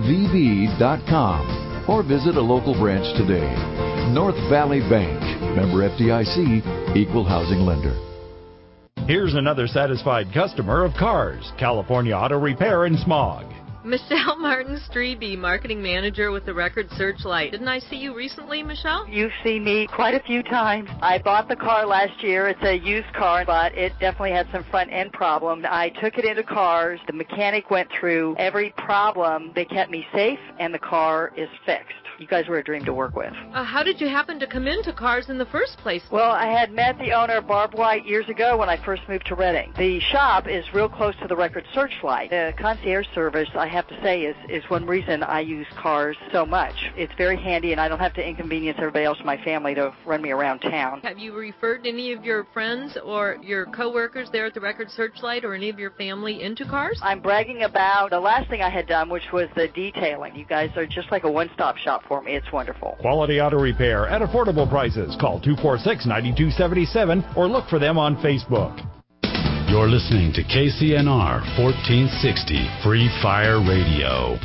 novb.com or visit a local branch today. North Valley Bank, member FDIC, equal housing lender. Here's another satisfied customer of Cars, California Auto Repair and Smog. Michelle Martin Strebe, marketing manager with the Record Searchlight. Didn't I see you recently, Michelle? You've seen me quite a few times. I bought the car last year. It's a used car, but it definitely had some front end problems. I took it into Cars. The mechanic went through every problem. They kept me safe, and the car is fixed. You guys were a dream to work with. How did you happen to come into Cars in the first place? Well, I had met the owner, Barb White, years ago when I first moved to Redding. The shop is real close to the Record Searchlight. The concierge service, I have to say, is one reason I use Cars so much. It's very handy, and I don't have to inconvenience everybody else in my family to run me around town. Have you referred any of your friends or your coworkers there at the Record Searchlight or any of your family into Cars? I'm bragging about the last thing I had done, which was the detailing. You guys are just like a one-stop shop for me. It's wonderful. Quality auto repair at affordable prices. Call 246-9277 or look for them on Facebook. You're listening to KCNR 1460 Free Fire Radio.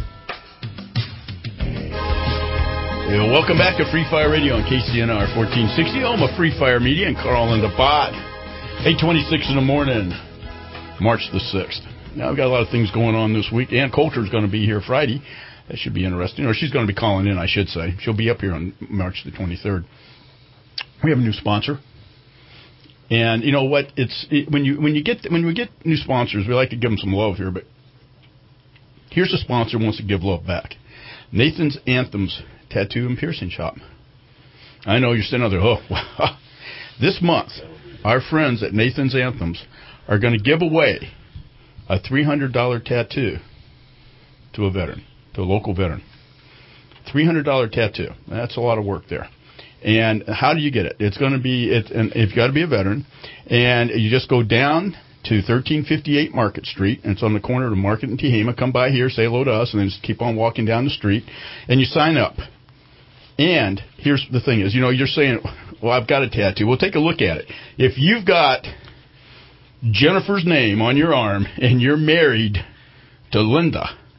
Yeah, welcome back to Free Fire Radio on KCNR 1460, home of Free Fire Media and Carl and the Bot. 8:26 in the morning, March the 6th. Now, I've got a lot of things going on this week. Ann Coulter's going to be here Friday. That should be interesting. Or she's going to be calling in, I should say. She'll be up here on March the 23rd. We have a new sponsor. And you know what? When we get new sponsors, we like to give them some love here. But here's a sponsor who wants to give love back. Nathan's Anthems Tattoo and Piercing Shop. I know you're sitting out there. Oh, wow. This month, our friends at Nathan's Anthems are going to give away a $300 tattoo to a veteran, to a local veteran. $300 tattoo. That's a lot of work there. And how do you get it? It's going to be, and you've got to be a veteran, and you just go down to 1358 Market Street, and it's on the corner of Market and Tehama. Come by here, say hello to us, and then just keep on walking down the street, and you sign up. And here's the thing is, you're saying, well, I've got a tattoo. Well, take a look at it. If you've got Jennifer's name on your arm and you're married to Linda,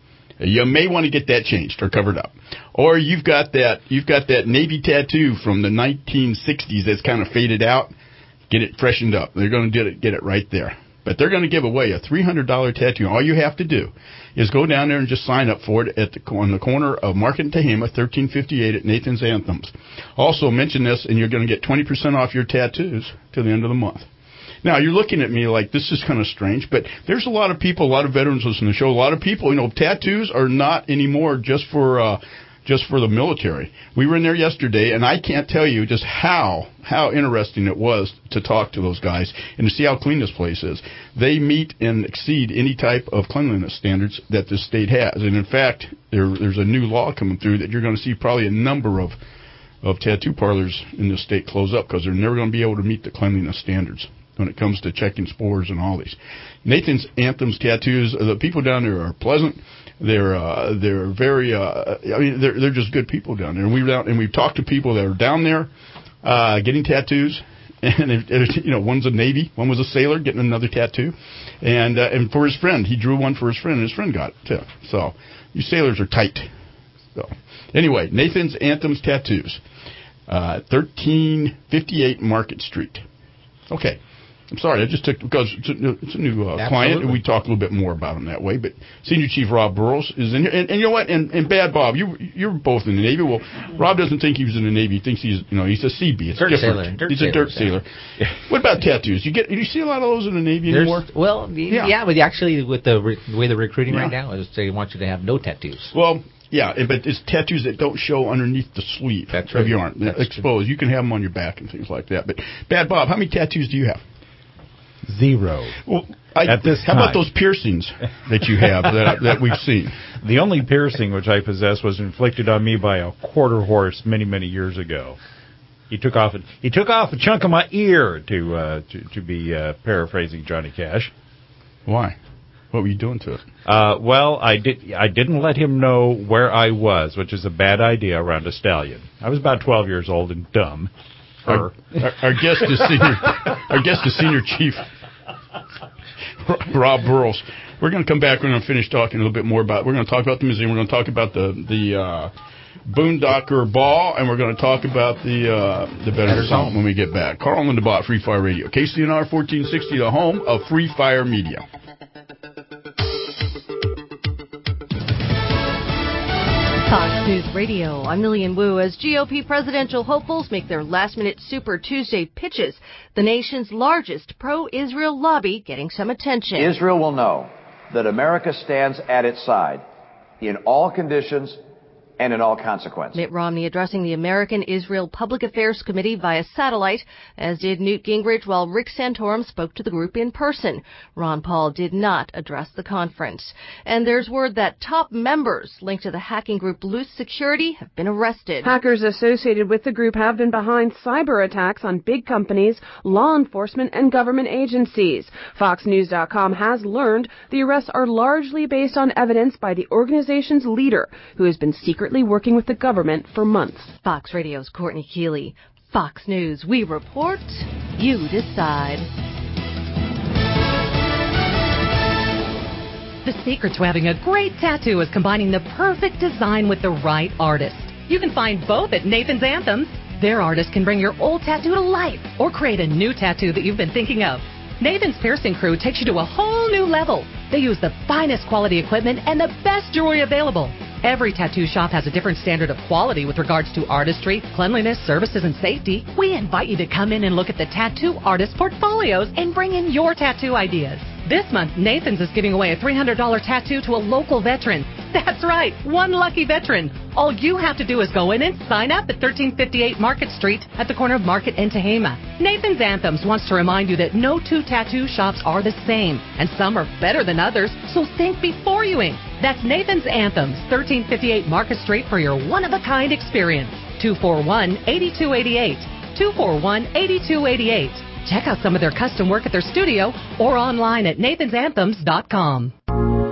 You may want to get that changed or covered up. Or you've got that Navy tattoo from the 1960s that's kind of faded out. Get it freshened up. They're going to get it right there. But they're going to give away a $300 tattoo. All you have to do is go down there and just sign up for it on the corner of Market and Tehama, 1358 at Nathan's Anthems. Also mention this, and you're going to get 20% off your tattoos till the end of the month. Now, you're looking at me like this is kind of strange, but there's a lot of people, a lot of veterans listen to the show. A lot of people, tattoos are not anymore just for the military. We were in there yesterday, and I can't tell you just how interesting it was to talk to those guys and to see how clean this place is. They meet and exceed any type of cleanliness standards that this state has. And, in fact, there's a new law coming through that you're going to see probably a number of tattoo parlors in this state close up because they're never going to be able to meet the cleanliness standards when it comes to checking spores and all these. Nathan's Anthems tattoos, the people down there are pleasant. They're very, they're just good people down there. And we've talked to people that are down there getting tattoos. And one's a Navy, one was a sailor getting another tattoo, and for his friend, he drew one for his friend, and his friend got it too. So you sailors are tight. So anyway, Nathan's Anthems Tattoos, 1358 Market Street. Okay. I'm sorry, I just took, because it's a new client, and we talked a little bit more about him that way, but Senior Chief Rob Burrows is in here, and you know what, and Bad Bob, you're both in the Navy. Well, Rob doesn't think he was in the Navy, he thinks he's a CB. It's dirt different. Sailor. He's a dirt sailor. What about tattoos? Do you see a lot of those in the Navy anymore? Well, yeah, but actually, with the way they're recruiting right now, is they want you to have no tattoos. Well, yeah, but it's tattoos that don't show underneath the sleeve of your arm. That's exposed. True. You can have them on your back and things like that. But, Bad Bob, how many tattoos do you have? 0. Well, how about those piercings that you have that we've seen? The only piercing which I possess was inflicted on me by a quarter horse many, many years ago. He took off a chunk of my ear, to be paraphrasing Johnny Cash. Why? What were you doing to it? Well, I didn't let him know where I was, which is a bad idea around a stallion. I was about 12 years old and dumb. Our guest is Senior Chief Rob Burrows. We're going to come back. We're going to finish talking a little bit more about. We're going to talk about the museum. We're going to talk about the Boondocker Ball, and we're going to talk about the Veterans Home when we get back. Carl and DeBot, Free Fire Radio, KCNR 1460, the home of Free Fire Media. Fox News Radio, I'm Lillian Wu. As GOP presidential hopefuls make their last-minute Super Tuesday pitches, the nation's largest pro-Israel lobby getting some attention. Israel will know that America stands at its side in all conditions and in all consequence. Mitt Romney addressing the American Israel Public Affairs Committee via satellite, as did Newt Gingrich, while Rick Santorum spoke to the group in person. Ron Paul did not address the conference. And there's word that top members linked to the hacking group Loose Security have been arrested. Hackers associated with the group have been behind cyber attacks on big companies, law enforcement, and government agencies. FoxNews.com has learned the arrests are largely based on evidence by the organization's leader, who has been secretly working with the government for months. Fox Radio's Courtney Keeley. Fox News, we report, you decide. The secret to having a great tattoo is combining the perfect design with the right artist. You can find both at Nathan's Anthems. Their artist can bring your old tattoo to life or create a new tattoo that you've been thinking of. Nathan's Piercing Crew takes you to a whole new level. They use the finest quality equipment and the best jewelry available. Every tattoo shop has a different standard of quality with regards to artistry, cleanliness, services, and safety. We invite you to come in and look at the tattoo artist portfolios and bring in your tattoo ideas. This month, Nathan's is giving away a $300 tattoo to a local veteran. That's right, one lucky veteran. All you have to do is go in and sign up at 1358 Market Street at the corner of Market and Tehama. Nathan's Anthems wants to remind you that no two tattoo shops are the same, and some are better than others, so think before you ink. That's Nathan's Anthems, 1358 Market Street for your one-of-a-kind experience. 241-8288. 241-8288. Check out some of their custom work at their studio or online at nathansanthems.com.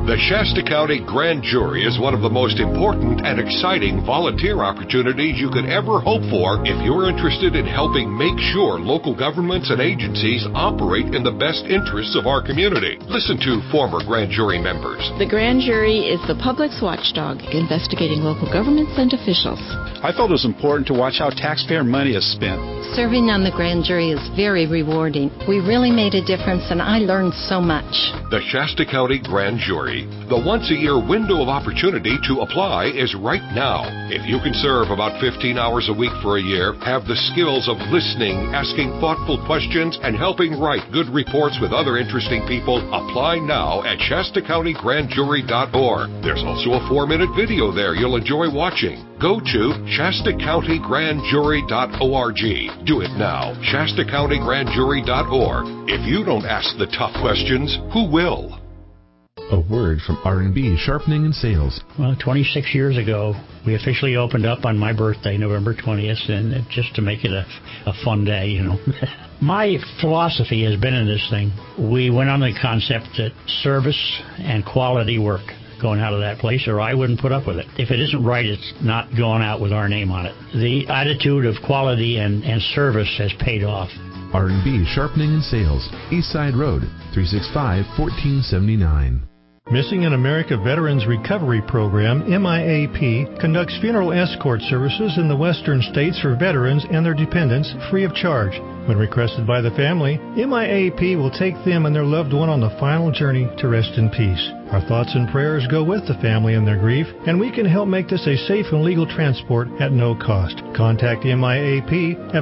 The Shasta County Grand Jury is one of the most important and exciting volunteer opportunities you could ever hope for if you're interested in helping make sure local governments and agencies operate in the best interests of our community. Listen to former grand jury members. The grand jury is the public's watchdog, investigating local governments and officials. I felt it was important to watch how taxpayer money is spent. Serving on the grand jury is very rewarding. We really made a difference, and I learned so much. The Shasta County Grand Jury. The once-a-year window of opportunity to apply is right now. If you can serve about 15 hours a week for a year, have the skills of listening, asking thoughtful questions, and helping write good reports with other interesting people, apply now at ShastaCountyGrandJury.org. There's also a 4-minute video there you'll enjoy watching. Go to ShastaCountyGrandJury.org. Do it now. ShastaCountyGrandJury.org. If you don't ask the tough questions, who will? A word from R&B Sharpening and Sales. Well, 26 years ago, we officially opened up on my birthday, November 20th, and just to make it a fun day, you know. My philosophy has been in this thing. We went on the concept that service and quality work going out of that place, or I wouldn't put up with it. If it isn't right, it's not going out with our name on it. The attitude of quality and service has paid off. R&B Sharpening and Sales, Eastside Road, 365-1479. Missing in America Veterans Recovery Program, MIAP, conducts funeral escort services in the western states for veterans and their dependents free of charge. When requested by the family, MIAP will take them and their loved one on the final journey to rest in peace. Our thoughts and prayers go with the family in their grief, and we can help make this a safe and legal transport at no cost. Contact MIAP at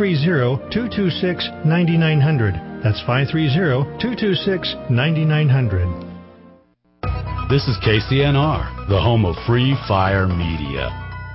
530-226-9900. That's 530-226-9900. This is KCNR, the home of Free Fire Media.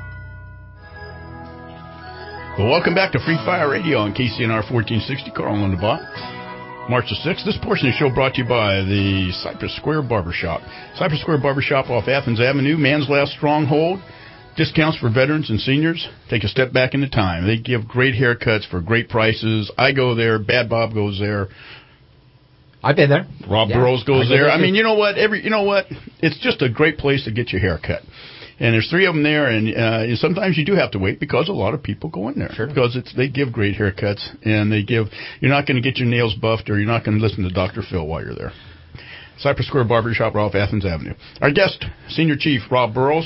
Well, welcome back to Free Fire Radio on KCNR 1460. Carl on the bot. March the 6th. This portion of the show brought to you by the Cypress Square Barbershop. Cypress Square Barbershop off Athens Avenue, man's last stronghold. Discounts for veterans and seniors. Take a step back into time. They give great haircuts for great prices. I go there. Bad Bob goes there. I've been there. Rob Burrows goes there. I mean, you know what? It's just a great place to get your hair cut. And there's 3 of them there, and sometimes you do have to wait because a lot of people go in there. Sure. Because they give great haircuts, and you're not going to get your nails buffed, or you're not going to listen to Dr. Phil while you're there. Cypress Square Barbershop off Athens Avenue. Our guest, Senior Chief Rob Burrows,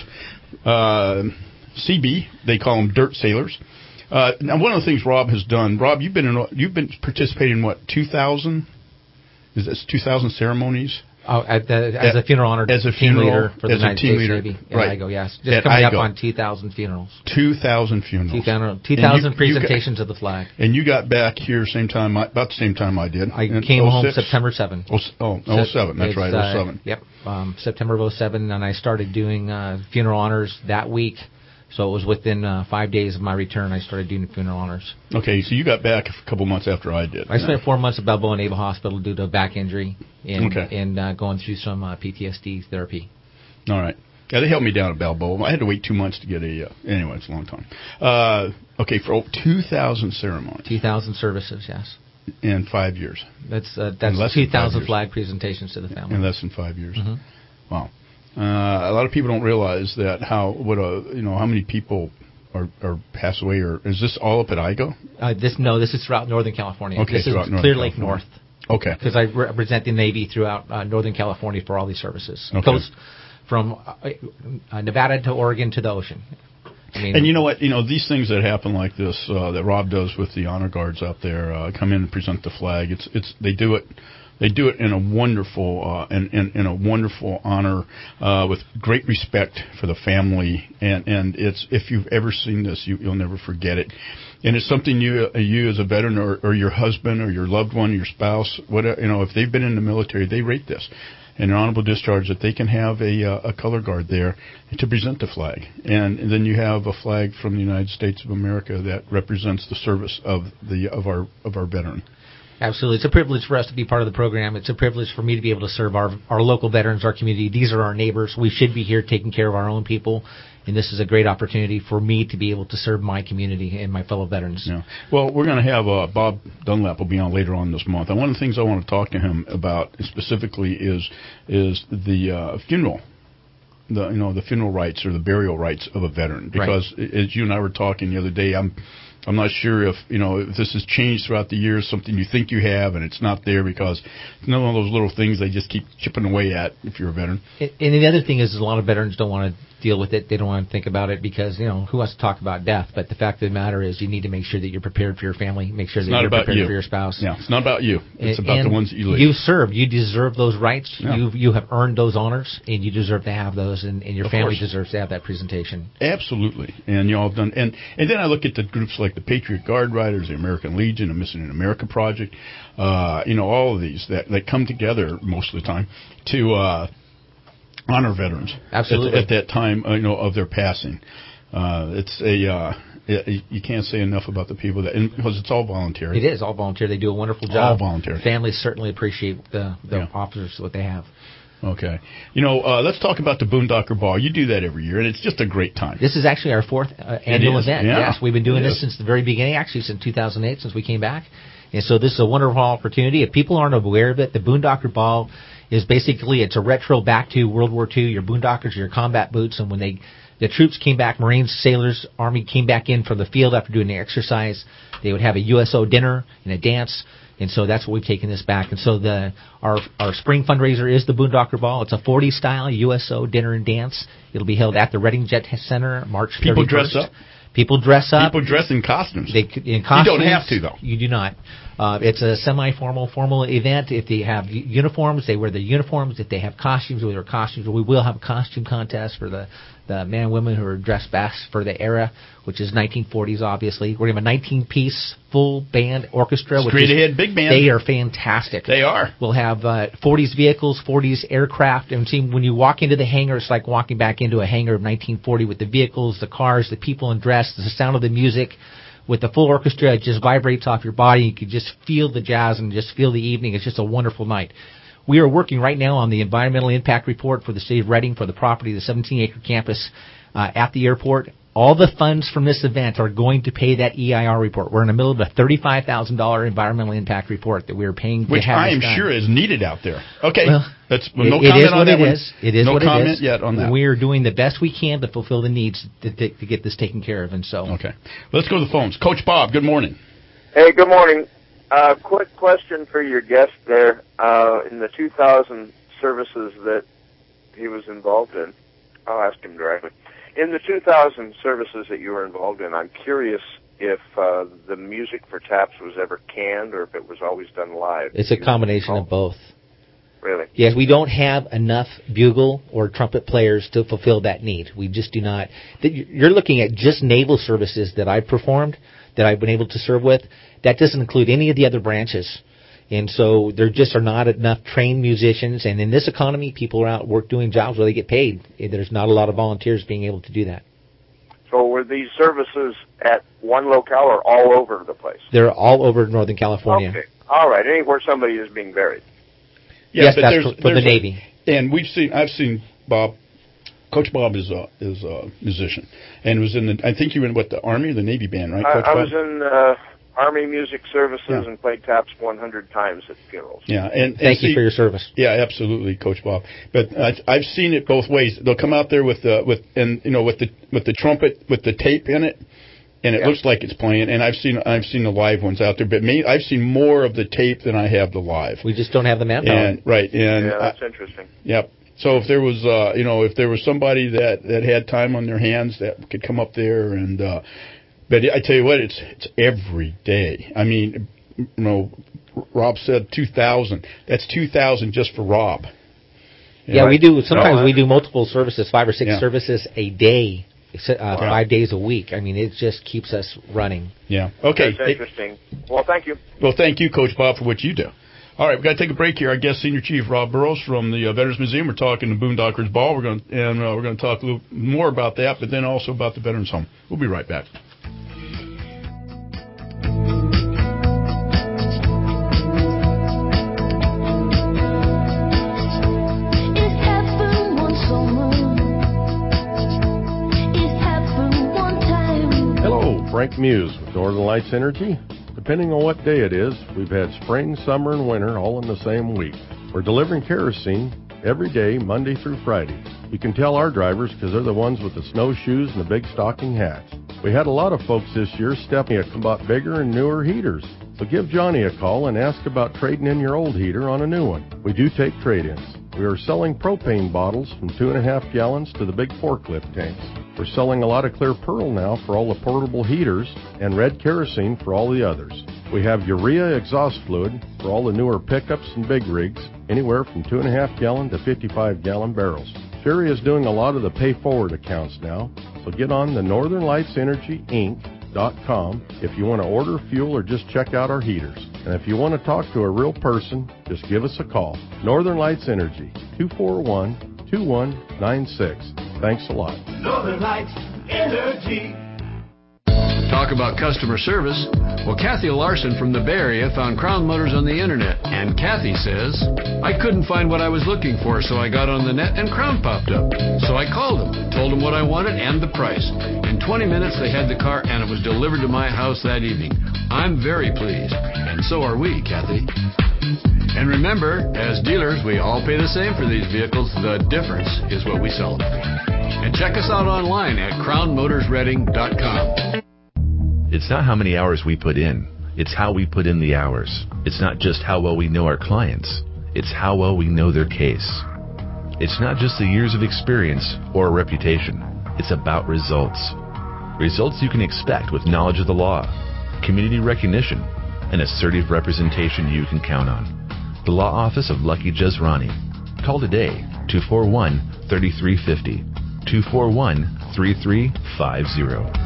CB, they call them Dirt Sailors. Now, one of the things Rob has done, Rob, you've been participating in what, 2,000? Is this 2,000 ceremonies? Oh, as a funeral honor team leader for the United States Navy. Right. IGO, yes. Just coming up on 2,000 funerals. 2,000 funerals. 2,000 presentations of the flag. And you got back here about the same time I did. I came home September 7. 07. That's right, 07. Yep, September of 07, and I started doing funeral honors that week. So it was within 5 days of my return I started doing the funeral honors. Okay, so you got back a couple months after I did. I spent 4 months at Balboa Naval Hospital due to a back injury and going through some PTSD therapy. All right. Yeah, they held me down at Balboa. I had to wait 2 months to get anyway, it's a long time. Okay, for 2,000 ceremonies. 2,000 services, yes. In 5 years. That's 2,000 flag presentations to the family. In less than 5 years. Mm-hmm. Wow. A lot of people don't realize that how many people are pass away, or is this all up at IGO? This is throughout Northern California. Okay, this is Clear Lake North. Okay. Because I represent the Navy throughout Northern California for all these services. Okay. Coast from Nevada to Oregon to the ocean. And you know what? These things that happen like this that Rob does with the honor guards out there, come in and present the flag. They do it. They do it in a wonderful in a wonderful honor with great respect for the family, and it's, if you've ever seen this, you'll never forget it. And it's something you as a veteran or your husband or your loved one, your spouse, whatever, if they've been in the military, they rate this an honorable discharge, that they can have a color guard there to present the flag, and then you have a flag from the United States of America that represents the service of our veteran. Absolutely. It's a privilege for us to be part of the program. It's a privilege for me to be able to serve our local veterans, our community. These are our neighbors. We should be here taking care of our own people. And this is a great opportunity for me to be able to serve my community and my fellow veterans. Yeah. Well, we're going to have Bob Dunlap will be on later on this month. And one of the things I want to talk to him about specifically is the funeral. The funeral rites or the burial rites of a veteran. Because as you and I were talking the other day, I'm not sure if this has changed throughout the years, something you think you have and it's not there because it's one of those little things they just keep chipping away at if you're a veteran. And the other thing is a lot of veterans don't want to deal with it. They don't want to think about it because, who wants to talk about death? But the fact of the matter is you need to make sure that you're prepared for your family, make sure that you're prepared for your spouse. Yeah, it's not about you. It's about the ones that you leave. You serve. You deserve those rights. Yeah. You have earned those honors, and you deserve to have those, and your family deserves to have that presentation. Absolutely. And you all have done. And then I look at the groups like the Patriot Guard Riders, the American Legion, the Missing in America Project, all of these that come together most of the time to honor veterans. Absolutely. At that time, of their passing. You can't say enough about the people because it's all voluntary. It is all voluntary. They do a wonderful job. All voluntary. Families certainly appreciate the officers, what they have. Okay. Let's talk about the Boondocker Ball. You do that every year, and it's just a great time. This is actually our fourth annual event. Yeah. Yes, we've been doing this since the very beginning, actually since 2008, since we came back. And so this is a wonderful opportunity. If people aren't aware of it, the Boondocker Ball is basically, it's a retro back to World War II. Your boondockers, your combat boots, and when the troops came back, Marines, sailors, Army came back in from the field after doing the exercise, they would have a USO dinner and a dance. And so that's what we've taken this back. And so our spring fundraiser is the Boondocker Ball. It's a 40s style USO dinner and dance. It'll be held at the Reading Jet Center March 31st. People dress up. People dress up. People dress in costumes. In costumes. You don't have to, though. You do not. It's a semi-formal, formal event. If they have uniforms, they wear their uniforms. If they have costumes, they wear their costumes. We will have a costume contest for the men and women who are dressed best for the era, which is 1940s, obviously. We're going to have a 19-piece full band orchestra. Straight ahead, big band. They are fantastic. They are. We'll have 40s vehicles, 40s aircraft. And see, when you walk into the hangar, it's like walking back into a hangar of 1940 with the vehicles, the cars, the people in dress, the sound of the music. With the full orchestra, it just vibrates off your body. You can just feel the jazz and just feel the evening. It's just a wonderful night. We are working right now on the environmental impact report for the city of Reading for the property, the 17-acre campus at the airport. All the funds from this event are going to pay that EIR report. We're in the middle of a $35,000 environmental impact report that we are paying to which have I am done. sure is needed out there. Okay. Well, no comment on that one. It is no what it is. No comment yet on that. We are doing the best we can to fulfill the needs to get this taken care of. And so. Okay. Let's go to the phones. Coach Bob, good morning. Hey, good morning. Quick question for your guest there. In the 2000 services that he was involved in, I'll ask him directly. In the 2000 services that you were involved in, I'm curious if the music for taps was ever canned or if it was always done live. It's a combination of both. Really? Yes, we don't have enough bugle or trumpet players to fulfill that need. We just do not. You're looking at just naval services that I've performed, that I've been able to serve with. That doesn't include any of the other branches. And so there just are not enough trained musicians. And in this economy, people are out at work doing jobs where they get paid. There's not a lot of volunteers being able to do that. So were these services at one locale or all over the place? They're all over Northern California. Okay. All right. Anywhere somebody is being buried. Yeah, yes, that's for the Navy. And I've seen Bob. Coach Bob is a musician, and was in I think you were in the Army or the Navy band, right? Coach I was in Army Music Services and played taps 100 times at funerals. Yeah, and thank you for your service. Yeah, absolutely, Coach Bob. But I've seen it both ways. They'll come out there with the trumpet with the tape in it, and it looks like it's playing. And I've seen the live ones out there, but I've seen more of the tape than I have the live. We just don't have the manpower. Right, and yeah, that's interesting. Yep. So if there was if there was somebody that had time on their hands that could come up there and. But I tell you what, it's every day. I mean, Rob said 2,000. That's 2,000 just for Rob. Yeah, we do. Sometimes we do multiple services, 5 or 6 services a day, 5 days a week. I mean, it just keeps us running. Yeah. Okay. That's interesting. Well, thank you. Well, thank you, Coach Bob, for what you do. All right, we've got to take a break here. Our guest, Senior Chief Rob Burrows from the Veterans Museum. We're talking the Boondockers Ball. We're going to talk a little more about that, but then also about the Veterans Home. We'll be right back. Mike Muse with Northern Lights Energy. Depending on what day it is, we've had spring, summer, and winter all in the same week. We're delivering kerosene every day, Monday through Friday. You can tell our drivers because they're the ones with the snowshoes and the big stocking hats. We had a lot of folks this year stepping up about bigger and newer heaters. So give Johnny a call and ask about trading in your old heater on a new one. We do take trade-ins. We are selling propane bottles from 2.5 gallons to the big forklift tanks. We're selling a lot of clear pearl now for all the portable heaters and red kerosene for all the others. We have urea exhaust fluid for all the newer pickups and big rigs, anywhere from 2.5 gallon to 55 gallon barrels. Sherry is doing a lot of the pay forward accounts now, so get on the northernlightsenergyinc.com if you want to order fuel or just check out our heaters. And if you want to talk to a real person, just give us a call. Northern Lights Energy, 241-2196. Thanks a lot. Northern Lights Energy. Talk about customer service. Well, Kathy Larson from the Bay Area found Crown Motors on the internet, and Kathy says, I couldn't find what I was looking for, so I got on the net and Crown popped up. So I called them, told them what I wanted and the price. In 20 minutes, they had the car, and it was delivered to my house that evening. I'm very pleased, and so are we, Kathy. And remember, as dealers, we all pay the same for these vehicles. The difference is what we sell them for. And check us out online at crownmotorsreading.com. It's not how many hours we put in. It's how we put in the hours. It's not just how well we know our clients. It's how well we know their case. It's not just the years of experience or a reputation. It's about results. Results you can expect with knowledge of the law, community recognition, and assertive representation you can count on. The Law Office of Lucky Jazrani. Call today, 241-3350. 241-3350.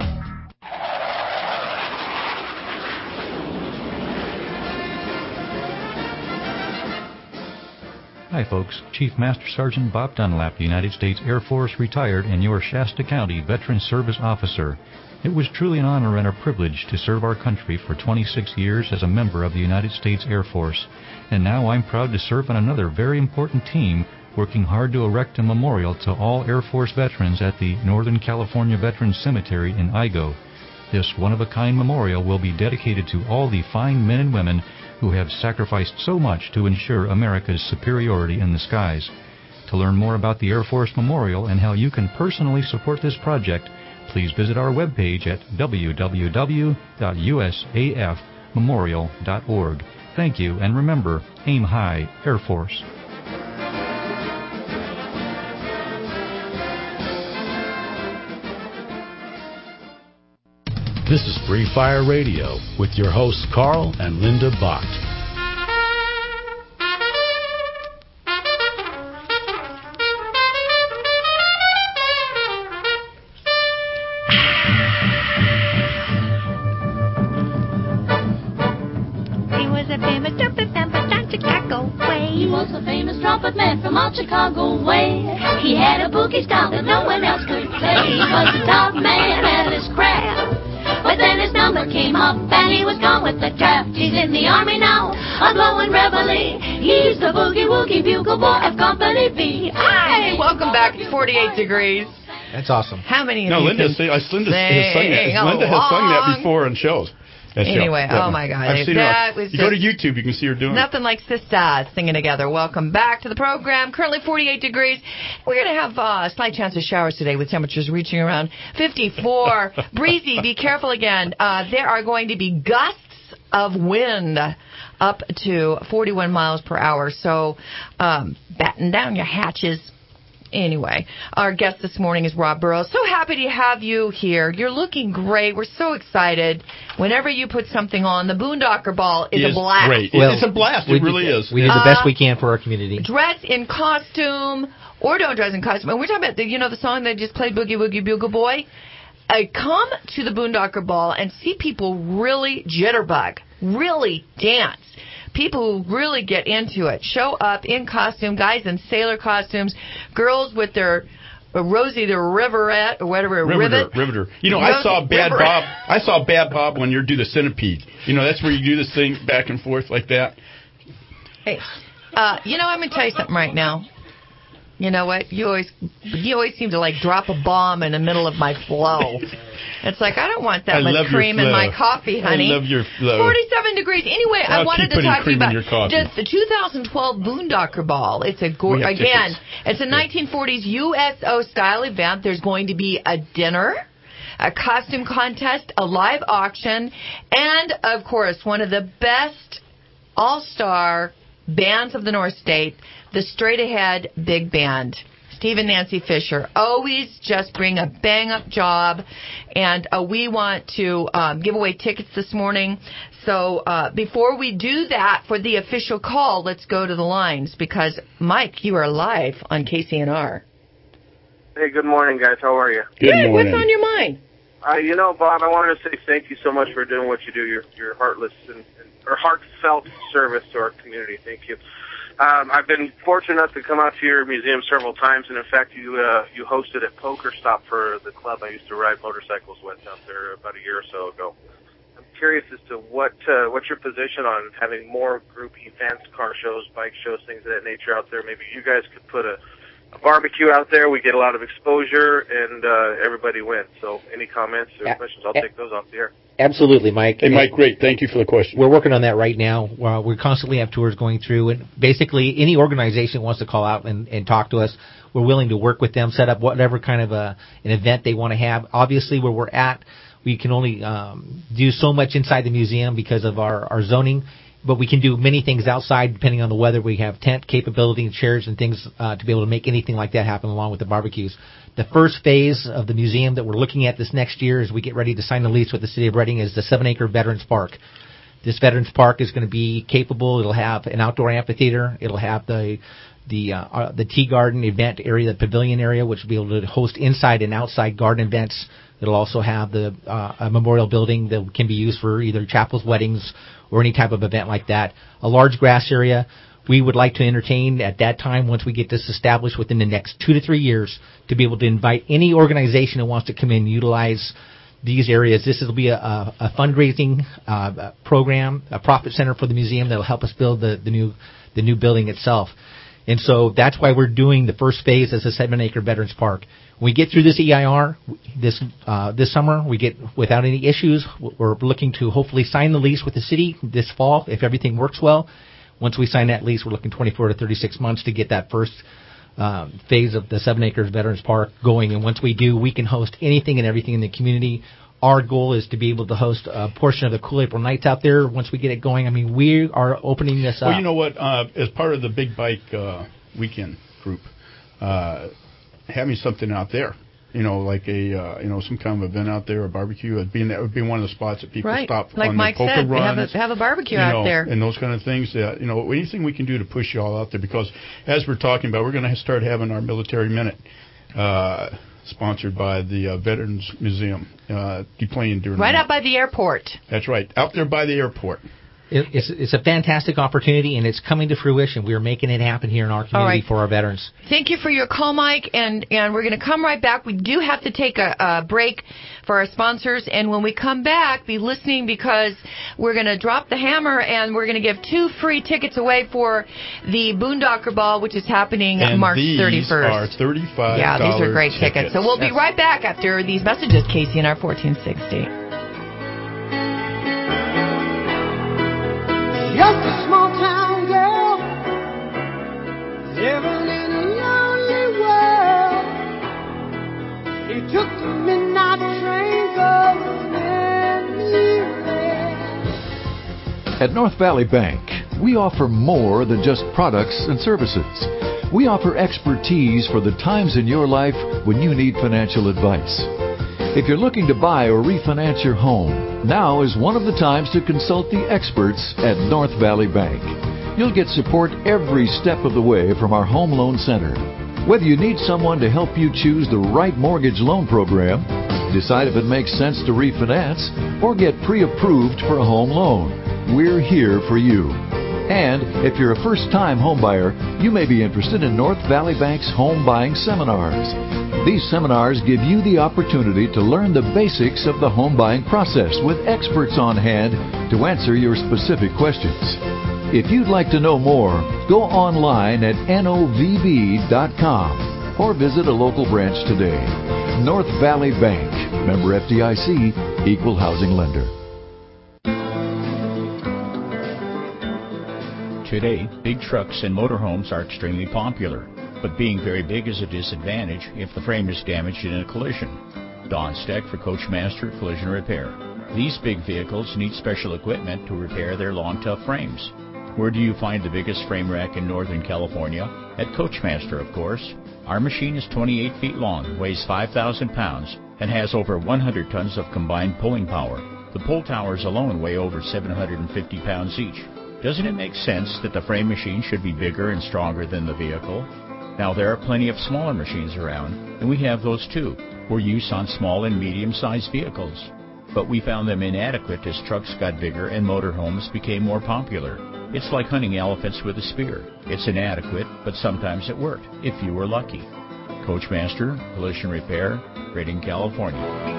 Hi folks, Chief Master Sergeant Bob Dunlap, United States Air Force, retired, and your Shasta County Veteran Service Officer. It was truly an honor and a privilege to serve our country for 26 years as a member of the United States Air Force. And now I'm proud to serve on another very important team working hard to erect a memorial to all Air Force veterans at the Northern California Veterans Cemetery in Igo. This one-of-a-kind memorial will be dedicated to all the fine men and women who have sacrificed so much to ensure America's superiority in the skies. To learn more about the Air Force Memorial and how you can personally support this project, please visit our webpage at www.usafmemorial.org. Thank you, and remember, aim high, Air Force. This is Free Fire Radio with your hosts Carl and Linda Bott. He was a famous trumpet man from Chicago way. He was a famous trumpet man from all Chicago way. He had a boogie style that no one else could play. He was the top man at his craft. But then his number came up and he was gone with the draft. He's in the army now, a blowing reveille. He's the boogie-woogie bugle boy of Company B. Hey, welcome back to 48 Degrees. That's awesome. How many of no, you Linda has sung that. Linda has sung that before on shows. Anyway, yeah. Oh my God. I've seen that her. Was you go to YouTube, you can see her doing nothing like sisters singing together. Welcome back to the program. Currently 48 degrees. We're going to have a slight chance of showers today with temperatures reaching around 54. Breezy, be careful again. There are going to be gusts of wind up to 41 miles per hour. So batten down your hatches. Anyway, our guest this morning is Rob Burrows. So happy to have you here. You're looking great. We're so excited. Whenever you put something on, the Boondocker Ball is a blast. Great. Well, it's a blast. It really is. We do the best we can for our community. Dress in costume or don't dress in costume. And we're talking about the song that just played, Boogie Woogie Bugle Boy. Come to the Boondocker Ball and see people really jitterbug, really dance. People who really get into it show up in costume, guys in sailor costumes, girls with their Rosie the Riverette or whatever. Riveter. I saw Bad Bob when you do the centipede. That's where you do this thing back and forth like that. Hey, I'm going to tell you something right now. You know what? You always seem to like drop a bomb in the middle of my flow. It's like, I don't want that much cream in my coffee, honey. I love your flow. 47 degrees. Anyway, I wanted to talk to you about just the 2012 Boondocker Ball. It's it's a 1940s USO style event. There's going to be a dinner, a costume contest, a live auction, and of course, one of the best all-star bands of the North State, the Straight Ahead Big Band. Steve and Nancy Fisher always just bring a bang-up job, and we want to give away tickets this morning. So before we do that for the official call, let's go to the lines, because, Mike, you are live on KCNR. Hey, good morning, guys. How are you? Good morning. What's on your mind? Bob, I wanted to say thank you so much for doing what you do, your heartless or heartfelt service to our community. Thank you. I've been fortunate enough to come out to your museum several times, and in fact, you hosted a poker stop for the club I used to ride motorcycles with out there about a year or so ago. I'm curious as to what's your position on having more group events, car shows, bike shows, things of that nature out there. Maybe you guys could put a barbecue out there. We get a lot of exposure, and everybody wins. So any comments or questions, I'll take those off the air. Absolutely, Mike. Hey, Mike, great. Thank you for the question. We're working on that right now. We constantly have tours going through, and basically any organization wants to call out and talk to us, we're willing to work with them, set up whatever kind of an event they want to have. Obviously, where we're at, we can only do so much inside the museum because of our zoning, but we can do many things outside depending on the weather. We have tent capability and chairs and things to be able to make anything like that happen along with the barbecues. The first phase of the museum that we're looking at this next year as we get ready to sign the lease with the City of Reading is the 7-acre Veterans Park. This Veterans Park is going to be capable. It'll have an outdoor amphitheater. It'll have the tea garden event area, the pavilion area, which will be able to host inside and outside garden events. It'll also have a memorial building that can be used for either chapels, weddings, or any type of event like that. A large grass area. We would like to entertain at that time, once we get this established within the next 2 to 3 years, to be able to invite any organization that wants to come in and utilize these areas. This will be a fundraising program, a profit center for the museum that will help us build the new building itself. And so that's why we're doing the first phase as a 7-acre Veterans Park. When we get through this EIR this summer, we get without any issues. We're looking to hopefully sign the lease with the city this fall if everything works well. Once we sign that lease, we're looking 24 to 36 months to get that first phase of the 7 acres Veterans Park going. And once we do, we can host anything and everything in the community. Our goal is to be able to host a portion of the Cool April Nights out there once we get it going. I mean, we are opening this up. Well, you know what? As part of the Big Bike Weekend group, having something out there, like some kind of event out there, a barbecue, that would be one of the spots that people stop like on Mike their poker said, runs. have a barbecue out there. And those kind of things. Anything we can do to push you all out there, because as we're talking about, we're going to start having our Military Minute, sponsored by the Veterans Museum, playing during right out by the airport. That's right, out there by the airport. It's a fantastic opportunity, and it's coming to fruition. We're making it happen here in our community for our veterans. Thank you for your call, Mike, and we're going to come right back. We do have to take a break for our sponsors, and when we come back, be listening, because we're going to drop the hammer, and we're going to give 2 free tickets away for the Boondocker Ball, which is happening March 31st. These are $35. Yeah, these are great tickets. So we'll be right back after these messages. KCNR 1460. Just a small town girl living in a lonely world. He took the midnight train going anywhere. At North Valley Bank, we offer more than just products and services. We offer expertise for the times in your life when you need financial advice. If you're looking to buy or refinance your home, now is one of the times to consult the experts at North Valley Bank. You'll get support every step of the way from our Home Loan Center. Whether you need someone to help you choose the right mortgage loan program, decide if it makes sense to refinance, or get pre-approved for a home loan, we're here for you. And if you're a first-time homebuyer, you may be interested in North Valley Bank's home buying seminars. These seminars give you the opportunity to learn the basics of the home buying process with experts on hand to answer your specific questions. If you'd like to know more, go online at novb.com or visit a local branch today. North Valley Bank, member FDIC, equal housing lender. Today, big trucks and motorhomes are extremely popular, but being very big is a disadvantage if the frame is damaged in a collision. Don Steck for Coachmaster Collision Repair. These big vehicles need special equipment to repair their long, tough frames. Where do you find the biggest frame rack in Northern California? At Coachmaster, of course. Our machine is 28 feet long, weighs 5,000 pounds, and has over 100 tons of combined pulling power. The pull towers alone weigh over 750 pounds each. Doesn't it make sense that the frame machine should be bigger and stronger than the vehicle? Now, there are plenty of smaller machines around, and we have those too, for use on small and medium-sized vehicles. But we found them inadequate as trucks got bigger and motorhomes became more popular. It's like hunting elephants with a spear. It's inadequate, but sometimes it worked, if you were lucky. Coachmaster, Collision Repair, Redding, California.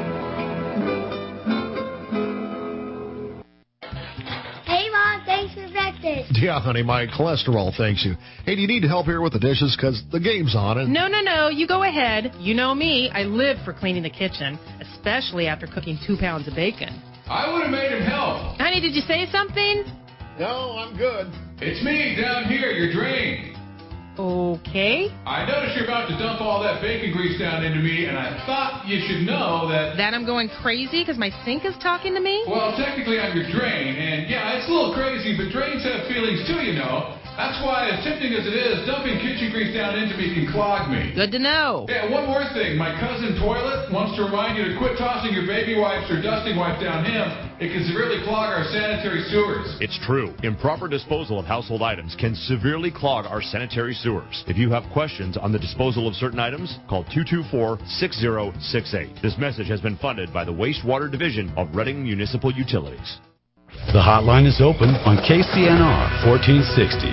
Hey, Mom, thanks for breakfast. Yeah, honey, my cholesterol thanks you. Hey, do you need help here with the dishes? Because the game's on. And No. You go ahead. You know me. I live for cleaning the kitchen, especially after cooking 2 pounds of bacon. I would have made him help. Honey, did you say something? No, I'm good. It's me down here, your drain. Okay. I noticed you're about to dump all that bacon grease down into me, and I thought you should know that... That I'm going crazy because my sink is talking to me? Well, technically I'm your drain, and yeah, it's a little crazy, but drains have feelings too, you know. That's why, as tempting as it is, dumping kitchen grease down into me can clog me. Good to know. Yeah, one more thing. My cousin Toilet wants to remind you to quit tossing your baby wipes or dusting wipe down him. It can severely clog our sanitary sewers. It's true. Improper disposal of household items can severely clog our sanitary sewers. If you have questions on the disposal of certain items, call 224-6068. This message has been funded by the Wastewater Division of Redding Municipal Utilities. The hotline is open on KCNR 1460,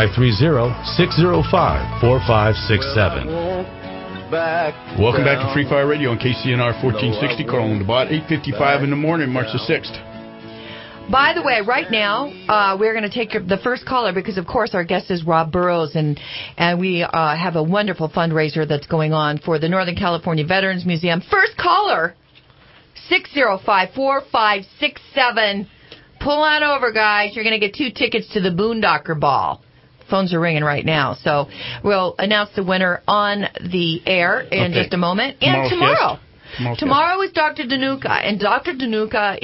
530-605-4567. Welcome back to Free Fire Radio on KCNR 1460. Carl and DeBot, 8:55 in the morning, March the 6th. By the way, right now, we're going to take the first caller because, of course, our guest is Rob Burrows, and we have a wonderful fundraiser that's going on for the Northern California Veterans Museum. First caller, 605-4567. Pull on over, guys. You're going to get 2 tickets to the Boondocker Ball. Phones are ringing right now. So we'll announce the winner on the air in just a moment. And tomorrow is Dr. Danuka, and Dr. Danuka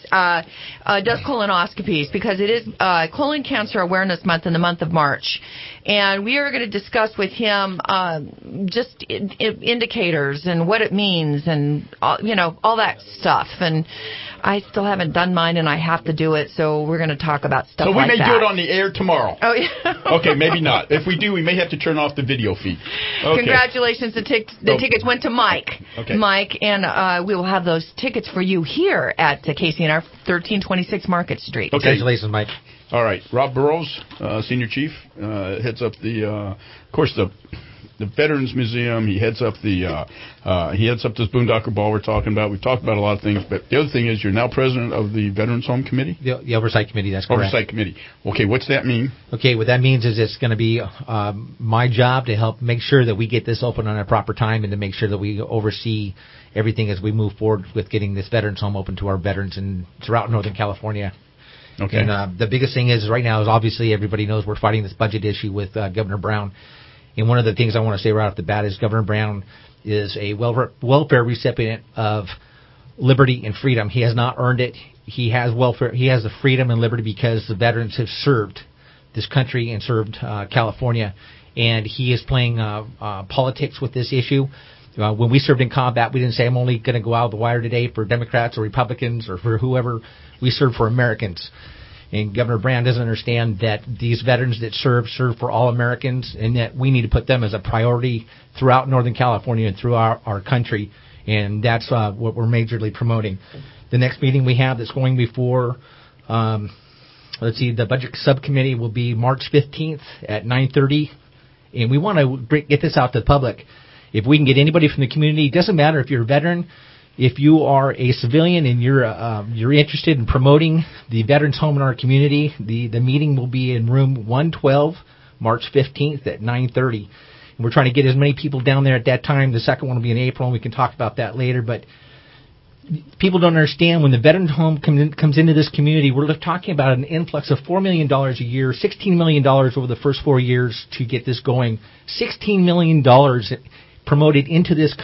does colonoscopies because it is Colon Cancer Awareness Month in the month of March. And we are going to discuss with him just indicators and what it means and, all that stuff. And I still haven't done mine, and I have to do it, so we're going to talk about stuff like that. So we may do it on the air tomorrow. Oh, yeah. Okay, maybe not. If we do, we may have to turn off the video feed. Okay. Congratulations. The tickets went to Mike. Okay. Mike, and we will have those tickets for you here at KCNR 1326 Market Street. Okay. Congratulations, Mike. All right. Rob Burrows, Senior Chief, heads up the Veterans Museum. He heads up this Boondocker Ball we're talking about. We've talked about a lot of things, but the other thing is you're now president of the Veterans Home Committee? The Oversight Committee, that's correct. Oversight Committee. Okay, what's that mean? Okay, what that means is it's going to be my job to help make sure that we get this open on a proper time and to make sure that we oversee everything as we move forward with getting this Veterans Home open to our veterans throughout Northern California. Okay. And the biggest thing is right now is obviously everybody knows we're fighting this budget issue with Governor Brown. And one of the things I want to say right off the bat is Governor Brown is a welfare recipient of liberty and freedom. He has not earned it. He has welfare. He has the freedom and liberty because the veterans have served this country and served California. And he is playing politics with this issue. When we served in combat, we didn't say, I'm only going to go out of the wire today for Democrats or Republicans or for whoever. We served for Americans. And Governor Brown doesn't understand that these veterans that serve for all Americans and that we need to put them as a priority throughout Northern California and through our country. And that's what we're majorly promoting. The next meeting we have that's going before, the Budget Subcommittee will be March 15th at 9:30. And we want to get this out to the public. If we can get anybody from the community, it doesn't matter if you're a veteran, If you are a civilian and you're interested in promoting the veterans home in our community, the meeting will be in room 112, March 15th at 9:30. And we're trying to get as many people down there at that time. The second one will be in April, and we can talk about that later. But people don't understand when the veterans home comes into this community, we're talking about an influx of $4 million a year, $16 million over the first 4 years to get this going. $16 million promoted into this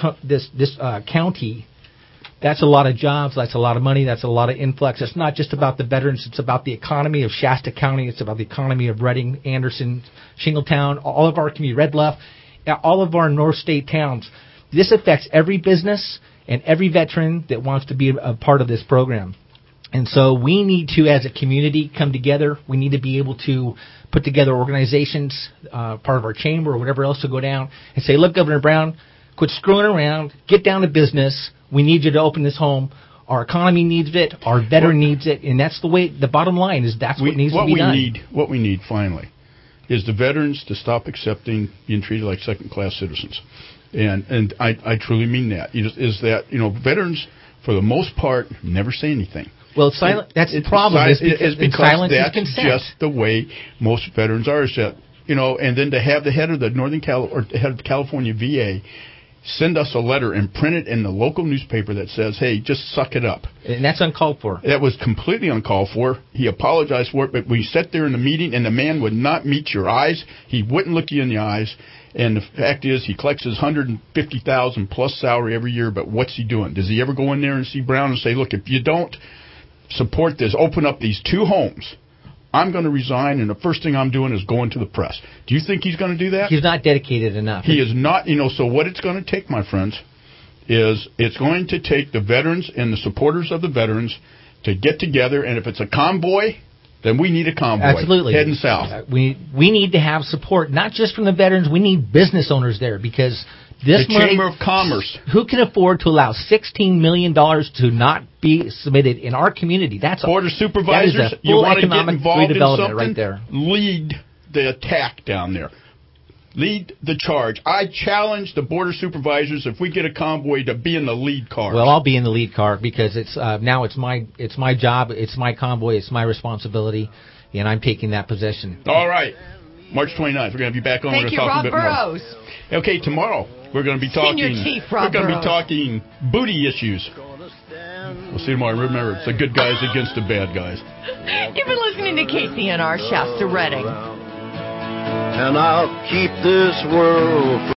county. That's a lot of jobs. That's a lot of money. That's a lot of influx. It's not just about the veterans. It's about the economy of Shasta County. It's about the economy of Reading, Anderson, Shingletown, all of our community, Red Bluff, all of our North State towns. This affects every business and every veteran that wants to be a part of this program. And so we need to, as a community, come together. We need to be able to put together organizations, part of our chamber or whatever else, to go down and say, look, Governor Brown, quit screwing around. Get down to business. We need you to open this home. Our economy needs it. Our veteran needs it. And that's the way, the bottom line is that's what needs to be done. What we need, finally, is the veterans to stop accepting being treated like second-class citizens. And I truly mean that. Veterans, for the most part, never say anything. Well, it's silent. That's the problem. It's because silence that's is consent. just the way most veterans are. And then to have the head of the head of California VA send us a letter and print it in the local newspaper that says, hey, just suck it up. And that's uncalled for. That was completely uncalled for. He apologized for it, but we sat there in the meeting, and the man would not meet your eyes. He wouldn't look you in the eyes. And the fact is, he collects his $150,000 plus salary every year, but what's he doing? Does he ever go in there and see Brown and say, look, if you don't support this, open up these 2 homes, I'm going to resign, and the first thing I'm doing is going to the press. Do you think he's going to do that? He's not dedicated enough. He is not. So what it's going to take, my friends, is it's going to take the veterans and the supporters of the veterans to get together, and if it's a convoy, then we need a convoy. Absolutely. Heading south. We need to have support, not just from the veterans. We need business owners there, because this the Chamber of Commerce. Who can afford to allow $16 million to not be submitted in our community? That's Board of Supervisors. That is a you full want to get economic involved in something? right there. Lead the attack down there. Lead the charge. I challenge the Board of Supervisors, if we get a convoy, to be in the lead car. Well, I'll be in the lead car, because it's now it's my job, it's my convoy, it's my responsibility, and I'm taking that position. All right. March 29th, we're going to be back on. Thank you, Rob Burrows. Okay, tomorrow we're going to be talking. Senior Chief Rob We're going to be Burrows. talking booty issues. We'll see you tomorrow. Remember, it's the good guys against the bad guys. You've been listening to KCNR Shasta Reading. And I'll keep this world